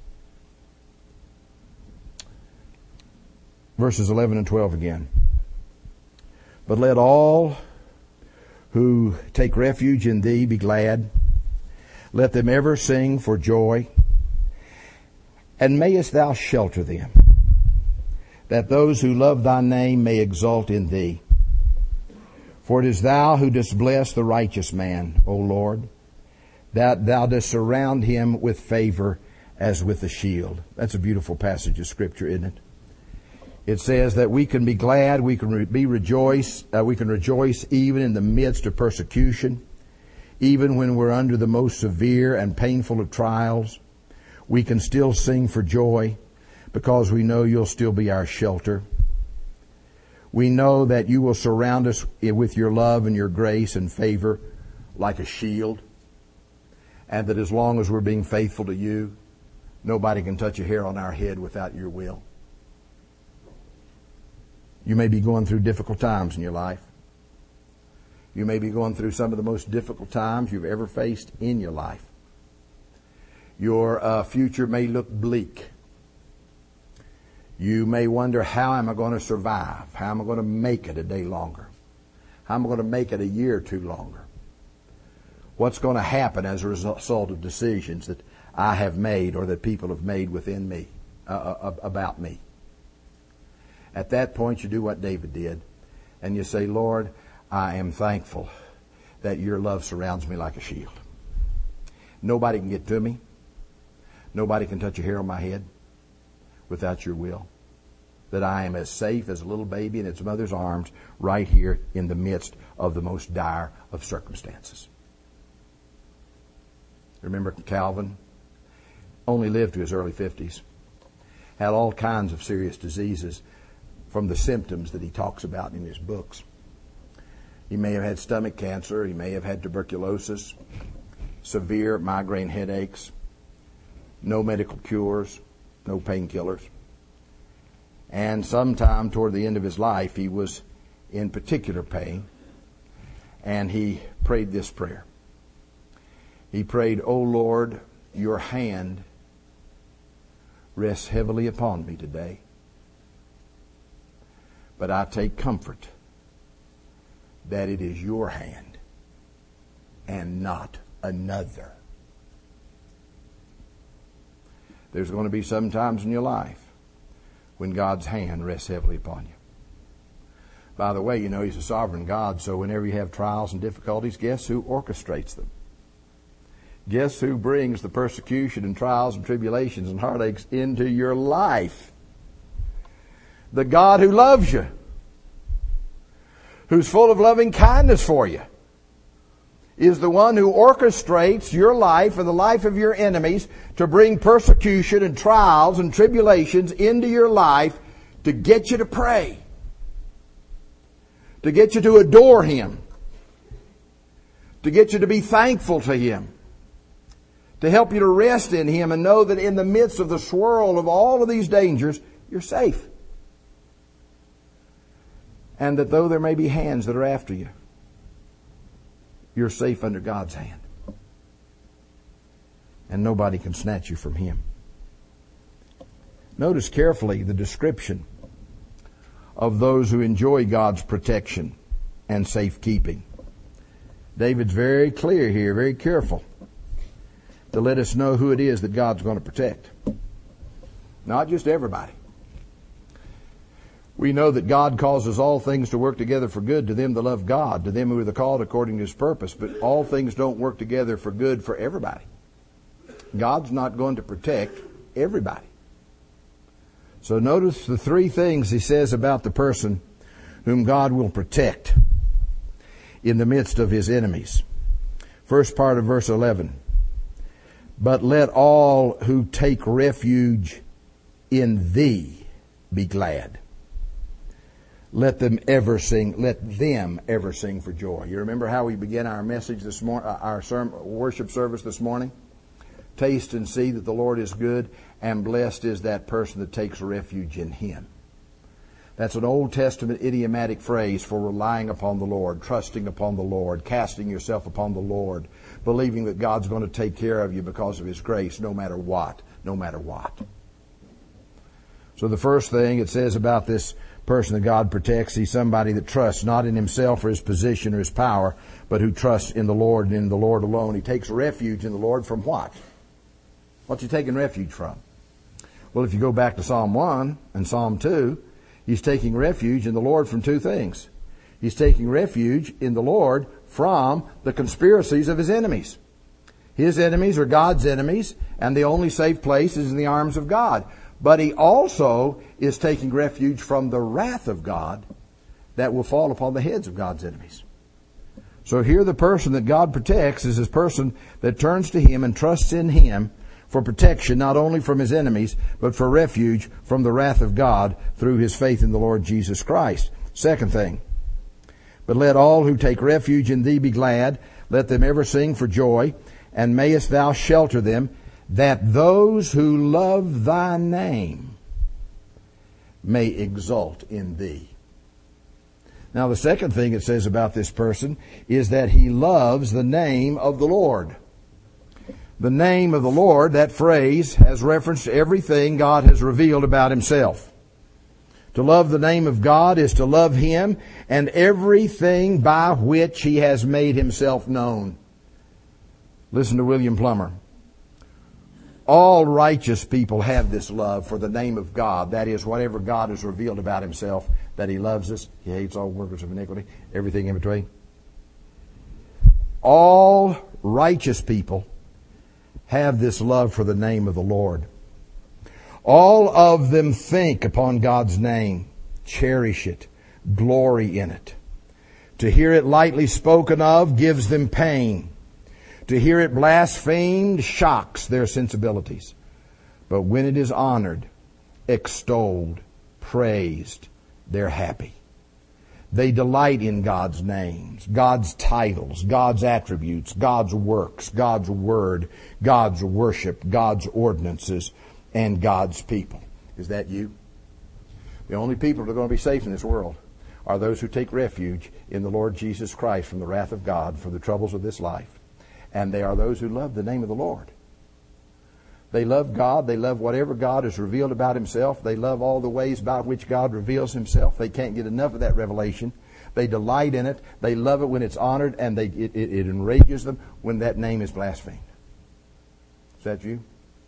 Verses eleven and twelve again. But let all who take refuge in thee be glad. Let them ever sing for joy. And mayest thou shelter them, that those who love thy name may exult in thee. For it is thou who dost bless the righteous man, O Lord, that thou dost surround him with favor as with a shield. That's a beautiful passage of Scripture, isn't it? It says that we can be glad, we can re- be rejoice, uh, we can rejoice even in the midst of persecution, even when we're under the most severe and painful of trials. We can still sing for joy because we know you'll still be our shelter. We know that you will surround us with your love and your grace and favor like a shield. And that as long as we're being faithful to you, nobody can touch a hair on our head without your will. You may be going through difficult times in your life. You may be going through some of the most difficult times you've ever faced in your life. Your uh, future may look bleak. You may wonder, how am I going to survive? How am I going to make it a day longer? How am I going to make it a year or two longer? What's going to happen as a result of decisions that I have made or that people have made within me, uh, about me? At that point, you do what David did, and you say, Lord, I am thankful that your love surrounds me like a shield. Nobody can get to me. Nobody can touch a hair on my head without your will. That I am as safe as a little baby in its mother's arms right here in the midst of the most dire of circumstances. Remember Calvin? Only lived to his early fifties. Had all kinds of serious diseases from the symptoms that he talks about in his books. He may have had stomach cancer. He may have had tuberculosis, severe migraine headaches, no medical cures, no painkillers. And sometime toward the end of his life, he was in particular pain, and he prayed this prayer. He prayed, O Lord, your hand rests heavily upon me today, but I take comfort that it is your hand and not another. There's going to be some times in your life when God's hand rests heavily upon you. By the way, you know He's a sovereign God, so whenever you have trials and difficulties, guess who orchestrates them? Guess who brings the persecution and trials and tribulations and heartaches into your life? The God who loves you, who's full of loving kindness for you, is the one who orchestrates your life and the life of your enemies to bring persecution and trials and tribulations into your life to get you to pray, to get you to adore Him, to get you to be thankful to Him, to help you to rest in Him and know that in the midst of the swirl of all of these dangers, you're safe. And that though there may be hands that are after you, you're safe under God's hand. And nobody can snatch you from Him. Notice carefully the description of those who enjoy God's protection and safekeeping. David's very clear here, very careful to let us know who it is that God's going to protect. Not just everybody. We know that God causes all things to work together for good to them that love God, to them who are the called according to His purpose. But all things don't work together for good for everybody. God's not going to protect everybody. So notice the three things He says about the person whom God will protect in the midst of His enemies. First part of verse eleven. But let all who take refuge in Thee be glad. Let them ever sing, let them ever sing for joy. You remember how we began our message this morning, our sermon, worship service this morning? Taste and see that the Lord is good, and blessed is that person that takes refuge in Him. That's an Old Testament idiomatic phrase for relying upon the Lord, trusting upon the Lord, casting yourself upon the Lord, believing that God's going to take care of you because of His grace, no matter what, no matter what. So the first thing it says about this person that God protects, he's somebody that trusts not in himself or his position or his power, but who trusts in the Lord and in the Lord alone. He takes refuge in the Lord from what? What's he taking refuge from? Well, if you go back to Psalm one and Psalm two, he's taking refuge in the Lord from two things. He's taking refuge in the Lord from the conspiracies of his enemies. His enemies are God's enemies, and the only safe place is in the arms of God. But he also is taking refuge from the wrath of God that will fall upon the heads of God's enemies. So here the person that God protects is this person that turns to Him and trusts in Him for protection, not only from his enemies, but for refuge from the wrath of God through his faith in the Lord Jesus Christ. Second thing, but let all who take refuge in Thee be glad. Let them ever sing for joy, and mayest Thou shelter them, that those who love Thy name may exult in Thee. Now the second thing it says about this person is that he loves the name of the Lord. The name of the Lord, that phrase, has reference to everything God has revealed about Himself. To love the name of God is to love Him and everything by which He has made Himself known. Listen to William Plummer. All righteous people have this love for the name of God. That is, whatever God has revealed about himself, that he loves us, he hates all workers of iniquity, everything in between. All righteous people have this love for the name of the Lord. All of them think upon God's name, cherish it, glory in it. To hear it lightly spoken of gives them pain. To hear it blasphemed shocks their sensibilities. But when it is honored, extolled, praised, they're happy. They delight in God's names, God's titles, God's attributes, God's works, God's word, God's worship, God's ordinances, and God's people. Is that you? The only people that are going to be safe in this world are those who take refuge in the Lord Jesus Christ from the wrath of God for the troubles of this life. And they are those who love the name of the Lord. They love God. They love whatever God has revealed about himself. They love all the ways by which God reveals himself. They can't get enough of that revelation. They delight in it. They love it when it's honored, and they, it, it, it enrages them when that name is blasphemed. Is that you?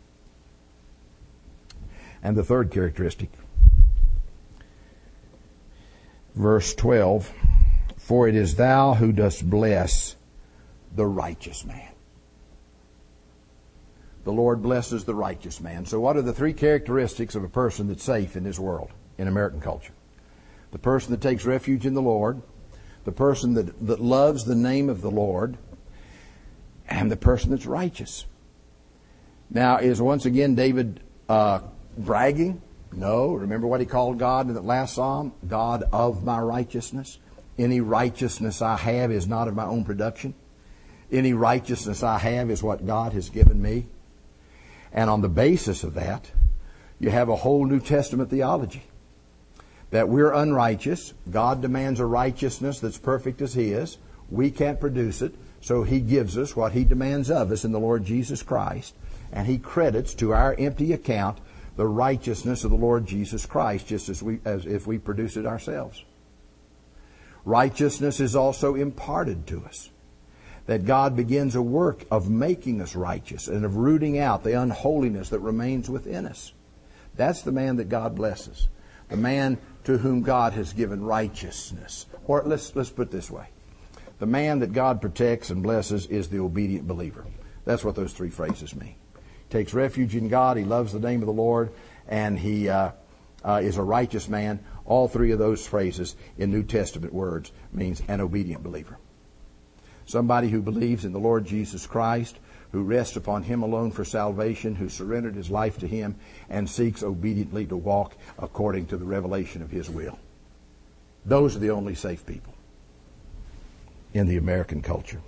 And the third characteristic, verse twelve, for it is thou who dost bless the righteous man. The Lord blesses the righteous man. So what are the three characteristics of a person that's safe in this world, in American culture? The person that takes refuge in the Lord, the person that, that loves the name of the Lord, and the person that's righteous. Now, is once again David uh, bragging? No. Remember what he called God in that last psalm? God of my righteousness. Any righteousness I have is not of my own production. Any righteousness I have is what God has given me. And on the basis of that, you have a whole New Testament theology. That we're unrighteous. God demands a righteousness that's perfect as His. We can't produce it. So He gives us what He demands of us in the Lord Jesus Christ. And He credits to our empty account the righteousness of the Lord Jesus Christ, just as we, as if we produce it ourselves. Righteousness is also imparted to us. That God begins a work of making us righteous and of rooting out the unholiness that remains within us. That's the man that God blesses. The man to whom God has given righteousness. Or let's, let's put it this way. The man that God protects and blesses is the obedient believer. That's what those three phrases mean. He takes refuge in God, he loves the name of the Lord, and he uh, uh, is a righteous man. All three of those phrases in New Testament words means an obedient believer. Somebody who believes in the Lord Jesus Christ, who rests upon Him alone for salvation, who surrendered his life to Him and seeks obediently to walk according to the revelation of His will. Those are the only safe people in the American culture.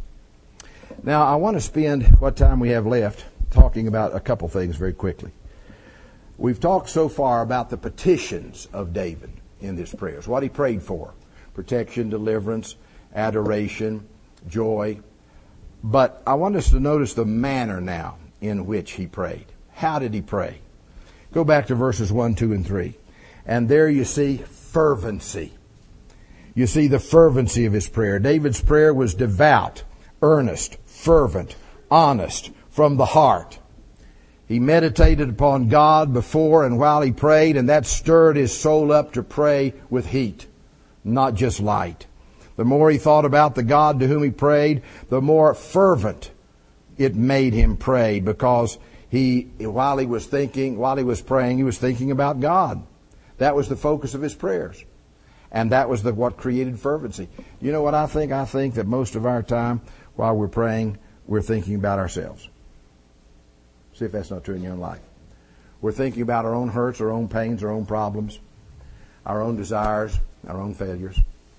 Now, I want to spend what time we have left talking about a couple things very quickly. We've talked so far about the petitions of David in his prayers, what he prayed for: protection, deliverance, adoration, joy. But I want us to notice the manner now in which he prayed. How did he pray? Go back to verses one, two, and three. And there you see fervency. You see the fervency of his prayer. David's prayer was devout, earnest, fervent, honest, from the heart. He meditated upon God before and while he prayed, and that stirred his soul up to pray with heat, not just light. The more he thought about the God to whom he prayed, the more fervent it made him pray, because he, while he was thinking, while he was praying, he was thinking about God. That was the focus of his prayers. And that was the, what created fervency. You know what I think? I think that most of our time while we're praying, we're thinking about ourselves. See if that's not true in your own life. We're thinking about our own hurts, our own pains, our own problems, our own desires, our own failures.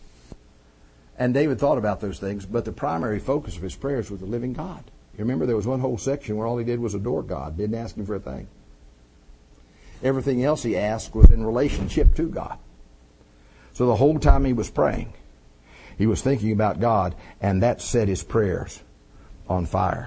And David thought about those things, but the primary focus of his prayers was the living God. You remember there was one whole section where all he did was adore God, didn't ask Him for a thing. Everything else he asked was in relationship to God. So the whole time he was praying, he was thinking about God, and that set his prayers on fire.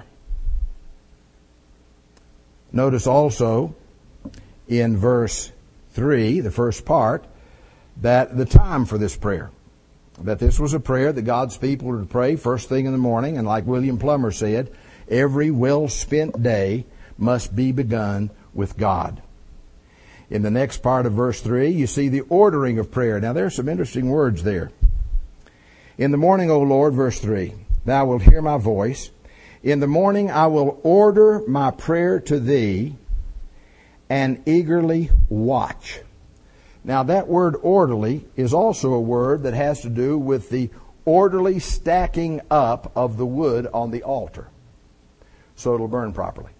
Notice also in verse three, the first part, that the time for this prayer, that this was a prayer that God's people were to pray first thing in the morning, and like William Plummer said, Every well-spent day must be begun with God. In the next part of verse three, you see the ordering of prayer. Now, there's some interesting words there. In the morning, O Lord, verse three, thou wilt hear my voice. In the morning I will order my prayer to thee and eagerly watch. Now, that word orderly is also a word that has to do with the orderly stacking up of the wood on the altar so it'll burn properly.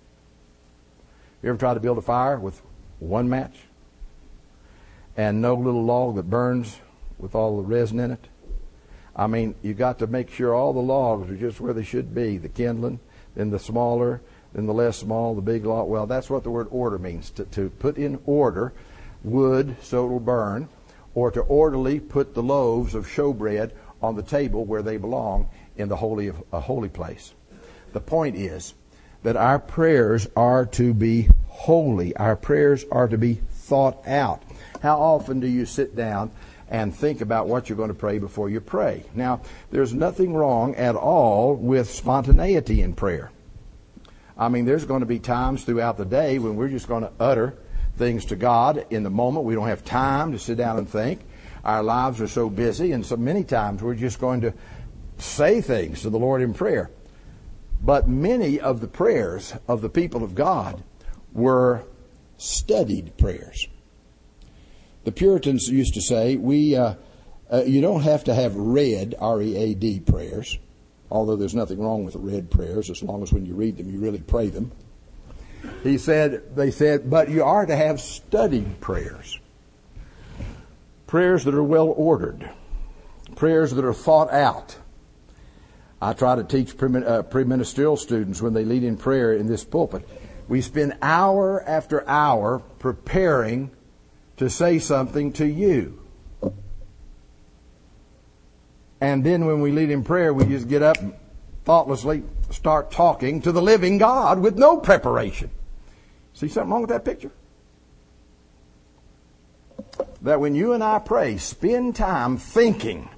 You ever try to build a fire with one match and no little log that burns with all the resin in it? I mean, you got to make sure all the logs are just where they should be. The kindling, then the smaller, then the less small, the big log. Well, that's what the word order means, to, to put in order wood so it'll burn, or to orderly put the loaves of showbread on the table where they belong in the holy of a holy place. The point is that our prayers are to be holy. Our prayers are to be thought out. How often do you sit down and think about what you're going to pray before you pray? Now, there's nothing wrong at all with spontaneity in prayer. I mean, there's going to be times throughout the day when we're just going to utter things to God in the moment. We don't have time to sit down and think. Our lives are so busy, and so many times we're just going to say things to the Lord in prayer. But many of the prayers of the people of God were studied prayers. The Puritans used to say, we uh, uh, you don't have to have read, R E A D, prayers, although there's nothing wrong with read prayers as long as when you read them you really pray them. He said, they said, but you are to have studied prayers. Prayers that are well ordered. Prayers that are thought out. I try to teach pre-ministerial students when they lead in prayer in this pulpit. We spend hour after hour preparing to say something to you. And then when we lead in prayer, we just get up and thoughtlessly start talking to the living God with no preparation. See something wrong with that picture? That when you and I pray, spend time thinking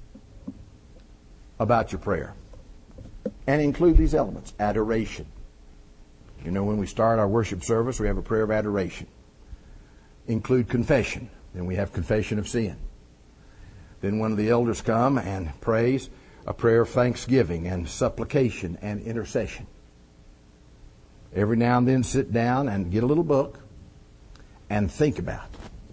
about your prayer. And include these elements. Adoration. You know, when we start our worship service, we have a prayer of adoration. Include confession. Then we have confession of sin. Then one of the elders come and prays a prayer of thanksgiving and supplication and intercession. Every now and then sit down and get a little book and think about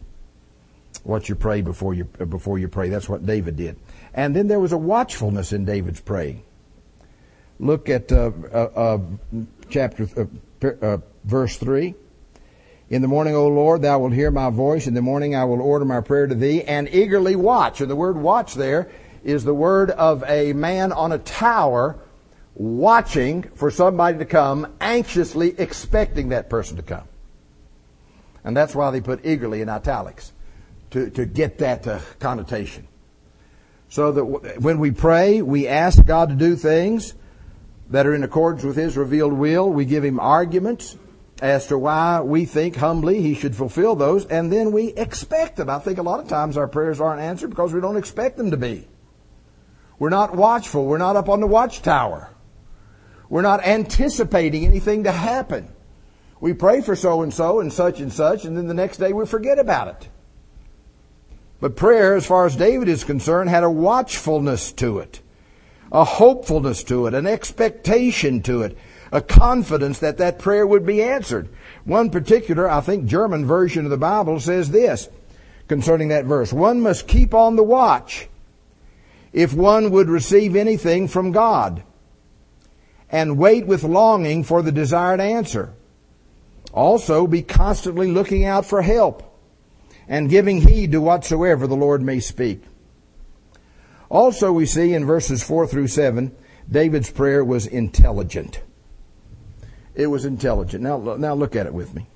what you pray before you before you pray. That's what David did. And then there was a watchfulness in David's praying. Look at uh, uh, uh, chapter uh, uh, verse three. In the morning, O Lord, thou wilt hear my voice. In the morning I will order my prayer to thee and eagerly watch. And the word watch there is the word of a man on a tower watching for somebody to come, anxiously expecting that person to come. And that's why they put eagerly in italics, to, to get that uh, connotation. So that w- when we pray, we ask God to do things that are in accordance with His revealed will. We give Him arguments as to why we think humbly He should fulfill those, and then we expect them. I think a lot of times our prayers aren't answered because we don't expect them to be. We're not watchful. We're not up on the watchtower. We're not anticipating anything to happen. We pray for so-and-so and such and such, and then the next day we forget about it. But prayer, as far as David is concerned, had a watchfulness to it, a hopefulness to it, an expectation to it, a confidence that that prayer would be answered. One particular, I think, German version of the Bible says this concerning that verse: one must keep on the watch if one would receive anything from God, and wait with longing for the desired answer. Also, be constantly looking out for help, and giving heed to whatsoever the Lord may speak. Also, we see in verses four through seven, David's prayer was intelligent. It was intelligent. Now, now look at it with me.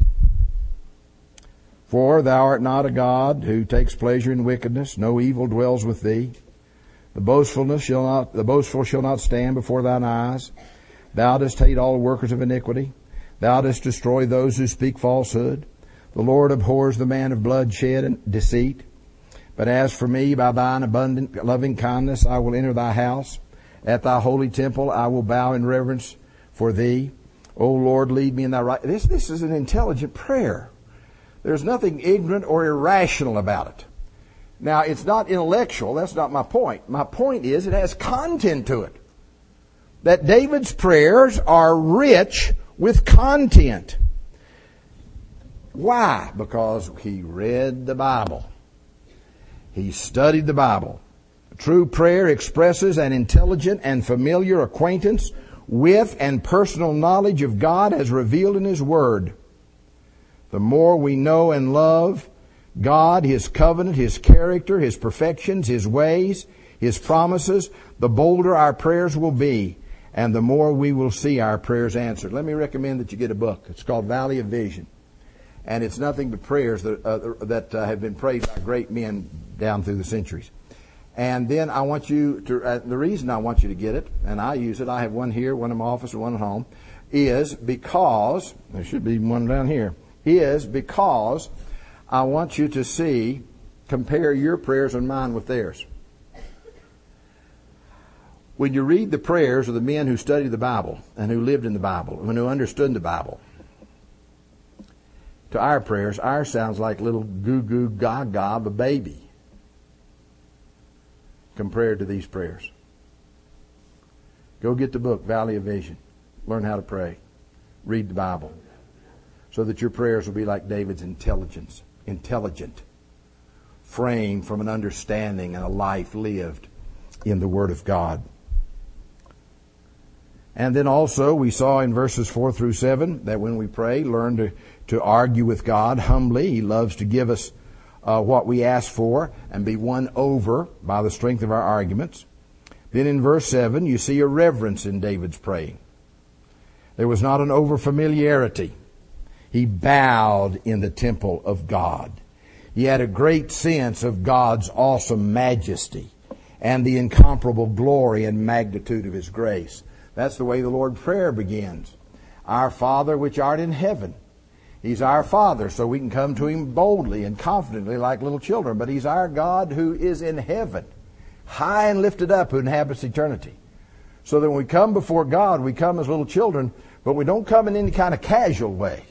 For thou art not a God who takes pleasure in wickedness. No evil dwells with thee. The boastfulness shall not, the boastful shall not stand before thine eyes. Thou dost hate all workers of iniquity. Thou dost destroy those who speak falsehood. The Lord abhors the man of bloodshed and deceit. But as for me, by thine abundant loving kindness I will enter thy house. At thy holy temple I will bow in reverence. for thee. O Lord, lead me in thy right. This, this is an intelligent prayer. There's nothing ignorant or irrational about it. Now, it's not intellectual. That's not my point. My point is it has content to it. That David's prayers are rich with content. Why? Because he read the Bible. He studied the Bible. True prayer expresses an intelligent and familiar acquaintance with and personal knowledge of God as revealed in His Word. The more we know and love God, His covenant, His character, His perfections, His ways, His promises, the bolder our prayers will be, and the more we will see our prayers answered. Let me recommend that you get a book. It's called Valley of Vision. And it's nothing but prayers that, uh, that uh, have been prayed by great men down through the centuries. And then I want you to, uh, the reason I want you to get it, and I use it, I have one here, one in my office, and one at home, is because, there should be one down here, is because I want you to see, compare your prayers and mine with theirs. When you read the prayers of the men who studied the Bible and who lived in the Bible and who understood the Bible, to our prayers, ours sounds like little goo-goo gaga of a baby compared to these prayers. Go get the book, Valley of Vision. Learn how to pray. Read the Bible. So that your prayers will be like David's intelligence, intelligent, framed from an understanding and a life lived in the Word of God. And then also we saw in verses four through seven that when we pray, learn to, to argue with God humbly. He loves to give us uh, what we ask for and be won over by the strength of our arguments. Then in verse seven, you see a reverence in David's praying. There was not an over-familiarity. He bowed in the temple of God. He had a great sense of God's awesome majesty and the incomparable glory and magnitude of His grace. That's the way the Lord's Prayer begins. Our Father which art in heaven. He's our Father, so we can come to Him boldly and confidently like little children. But He's our God who is in heaven, high and lifted up, who inhabits eternity. So that when we come before God, we come as little children, but we don't come in any kind of casual way.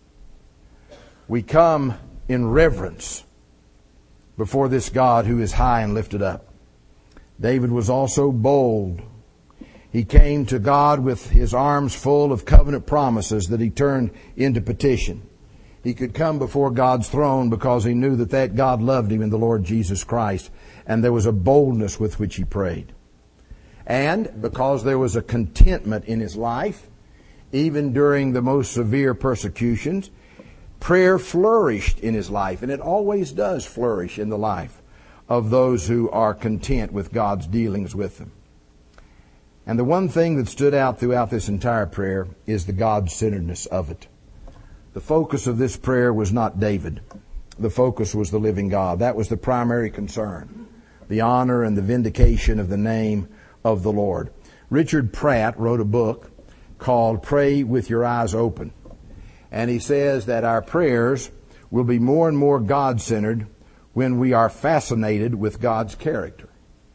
We come in reverence before this God who is high and lifted up. David was also bold. He came to God with his arms full of covenant promises that he turned into petition. He could come before God's throne because he knew that that God loved him in the Lord Jesus Christ, and there was a boldness with which he prayed. And because there was a contentment in his life, even during the most severe persecutions, prayer flourished in his life, and it always does flourish in the life of those who are content with God's dealings with them. And the one thing that stood out throughout this entire prayer is the God-centeredness of it. The focus of this prayer was not David. The focus was the living God. That was the primary concern. The honor and the vindication of the name of the Lord. Richard Pratt wrote a book called Pray with Your Eyes Open. And he says that our prayers will be more and more God-centered when we are fascinated with God's character.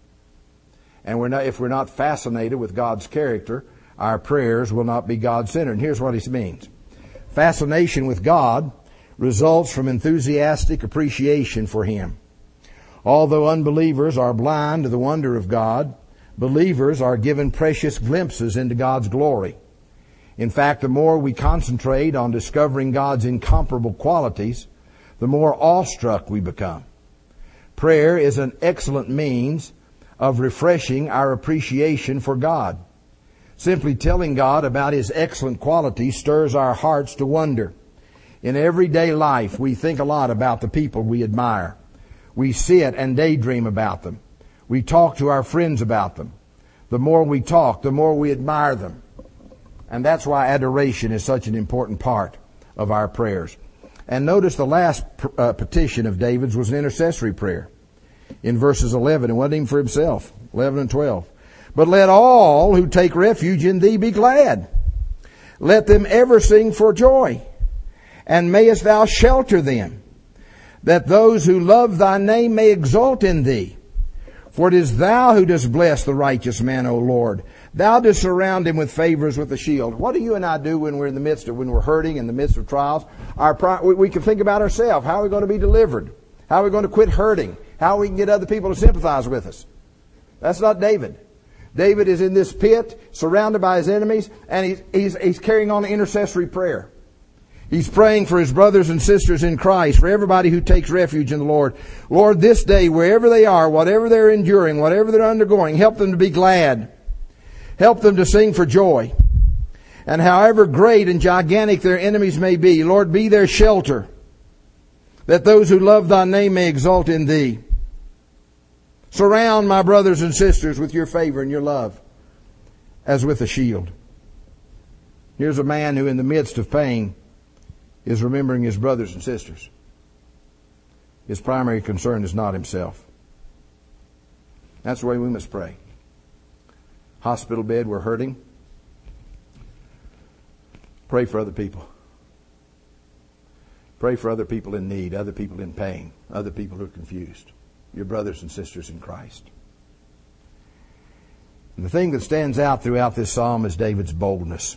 And we're not, if we're not fascinated with God's character, our prayers will not be God-centered. And here's what he means. Fascination with God results from enthusiastic appreciation for Him. Although unbelievers are blind to the wonder of God, believers are given precious glimpses into God's glory. In fact, the more we concentrate on discovering God's incomparable qualities, the more awestruck we become. Prayer is an excellent means of refreshing our appreciation for God. Simply telling God about His excellent qualities stirs our hearts to wonder. In everyday life, we think a lot about the people we admire. We sit and daydream about them. We talk to our friends about them. The more we talk, the more we admire them. And that's why adoration is such an important part of our prayers. And notice the last uh, petition of David's was an intercessory prayer. In verses eleven, it wasn't even for himself, eleven and twelve. But let all who take refuge in Thee be glad. Let them ever sing for joy. And mayest Thou shelter them, that those who love Thy name may exult in Thee. For it is Thou who dost bless the righteous man, O Lord. Thou dost surround him with favors with a shield. What do you and I do when we're in the midst of, when we're hurting, in the midst of trials? Our, we, we can think about ourselves. How are we going to be delivered? How are we going to quit hurting? How we can get other people to sympathize with us? That's not David. David is in this pit, surrounded by his enemies, and he's, he's, he's carrying on intercessory prayer. He's praying for his brothers and sisters in Christ, for everybody who takes refuge in the Lord. Lord, this day, wherever they are, whatever they're enduring, whatever they're undergoing, help them to be glad. Help them to sing for joy. And however great and gigantic their enemies may be, Lord, be their shelter, that those who love thy name may exult in thee. Surround my brothers and sisters with your favor and your love, as with a shield. Here's a man who in the midst of pain is remembering his brothers and sisters. His primary concern is not himself. That's the way we must pray. Hospital bed, we're hurting. Pray for other people. Pray for other people in need, other people in pain, other people who are confused. Your brothers and sisters in Christ. And the thing that stands out throughout this psalm is David's boldness.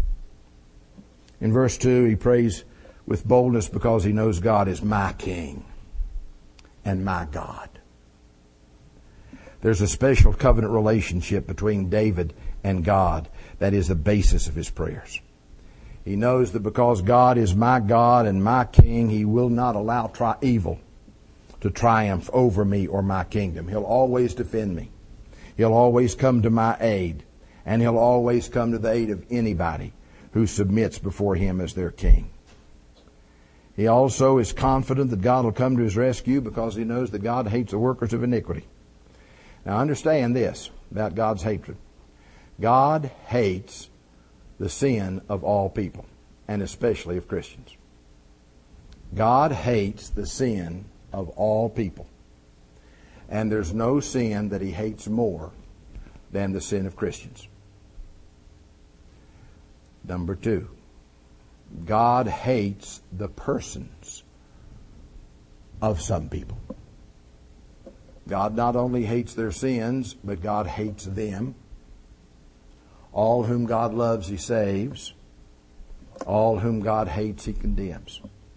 In verse two, he prays with boldness because he knows God is my King and my God. There's a special covenant relationship between David and God that is the basis of his prayers. He knows that because God is my God and my King, He will not allow tri- evil to triumph over me or my kingdom. He'll always defend me. He'll always come to my aid. And He'll always come to the aid of anybody who submits before Him as their King. He also is confident that God will come to his rescue because he knows that God hates the workers of iniquity. Now understand this about God's hatred. God hates the sin of all people, and especially of Christians. God hates the sin of all people. And there's no sin that He hates more than the sin of Christians. Number two, God hates the persons of some people. God not only hates their sins, but God hates them. All whom God loves, He saves. All whom God hates, He condemns.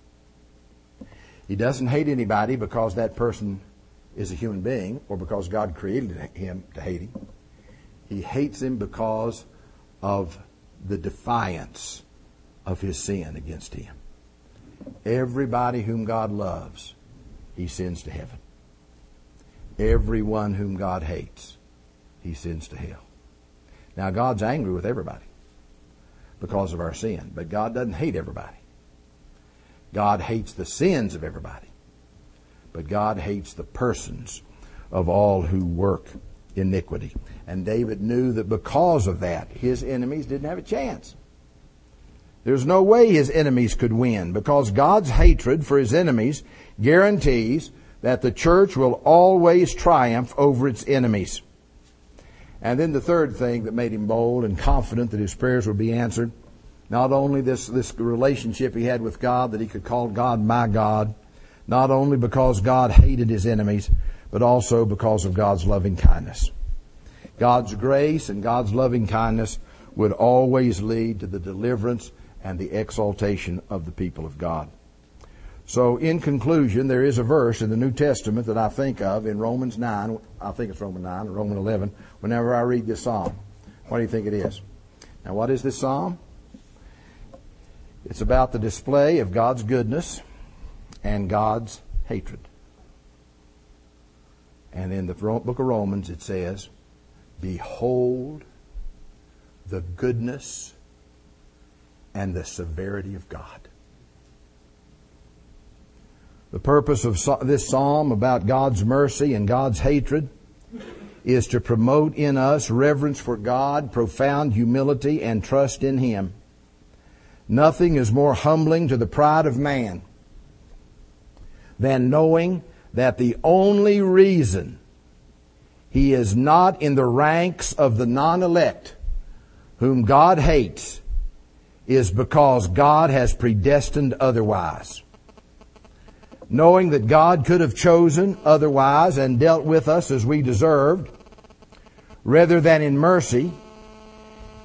He doesn't hate anybody because that person is a human being or because God created him to hate him. He hates him because of the defiance of his sin against him. Everybody whom God loves, He sends to heaven. Everyone whom God hates, He sends to hell. Now, God's angry with everybody because of our sin, but God doesn't hate everybody. God hates the sins of everybody, but God hates the persons of all who work iniquity. And David knew that because of that, his enemies didn't have a chance. There's no way his enemies could win, because God's hatred for His enemies guarantees that the church will always triumph over its enemies. And then the third thing that made him bold and confident that his prayers would be answered, not only this, this relationship he had with God, that he could call God my God, not only because God hated his enemies, but also because of God's loving kindness. God's grace and God's loving kindness would always lead to the deliverance and the exaltation of the people of God. So in conclusion, there is a verse in the New Testament that I think of in Romans nine. I think it's Romans nine or Romans eleven. Whenever I read this psalm, what do you think it is? Now, what is this psalm? It's about the display of God's goodness and God's hatred. And in the book of Romans it says, "Behold the goodness and the severity of God." The purpose of this psalm about God's mercy and God's hatred is to promote in us reverence for God, profound humility, and trust in Him. Nothing is more humbling to the pride of man than knowing that the only reason he is not in the ranks of the non-elect whom God hates is because God has predestined otherwise. Knowing that God could have chosen otherwise and dealt with us as we deserved, rather than in mercy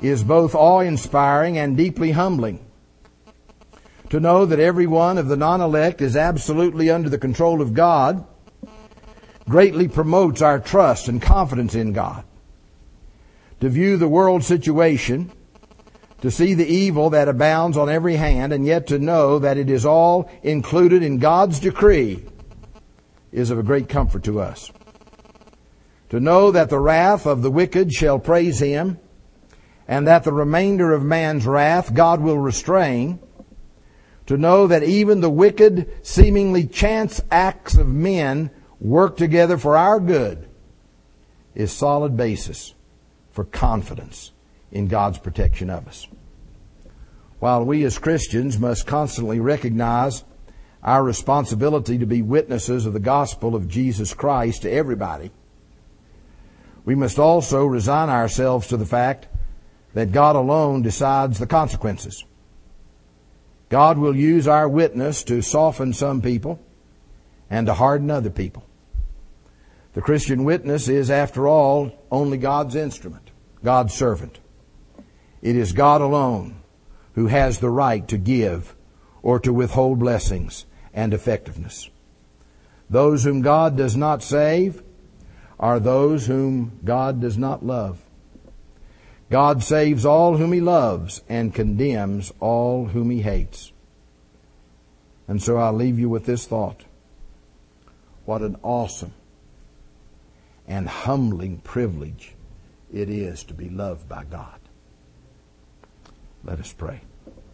is both awe-inspiring and deeply humbling. To know that every one of the non-elect is absolutely under the control of God greatly promotes our trust and confidence in God. To view the world situation, to see the evil that abounds on every hand, and yet to know that it is all included in God's decree is of a great comfort to us. To know that the wrath of the wicked shall praise Him, and that the remainder of man's wrath God will restrain. To know that even the wicked, seemingly chance acts of men work together for our good is solid basis for confidence in God's protection of us. While we as Christians must constantly recognize our responsibility to be witnesses of the gospel of Jesus Christ to everybody, we must also resign ourselves to the fact that God alone decides the consequences. God will use our witness to soften some people and to harden other people. The Christian witness is, after all, only God's instrument, God's servant. It is God alone who has the right to give or to withhold blessings and effectiveness. Those whom God does not save are those whom God does not love. God saves all whom He loves and condemns all whom He hates. And so I'll leave you with this thought. What an awesome and humbling privilege it is to be loved by God. Let us pray.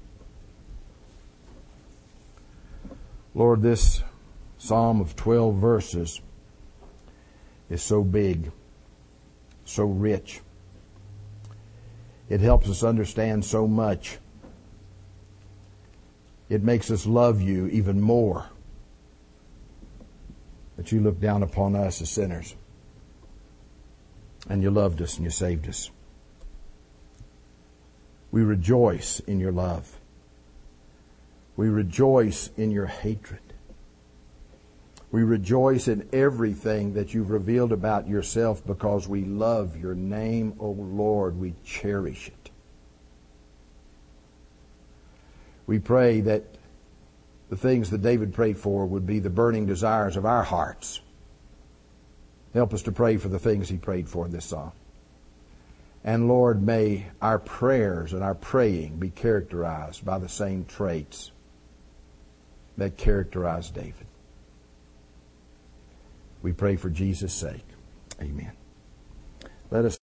Lord, this psalm of twelve verses is so big, so rich. It helps us understand so much. It makes us love You even more, that You look down upon us as sinners. And You loved us and You saved us. We rejoice in Your love. We rejoice in Your hatred. We rejoice in everything that You've revealed about Yourself because we love Your name, O Lord. We cherish it. We pray that the things that David prayed for would be the burning desires of our hearts. Help us to pray for the things he prayed for in this psalm. And Lord, may our prayers and our praying be characterized by the same traits that characterized David. We pray for Jesus' sake. Amen. Let us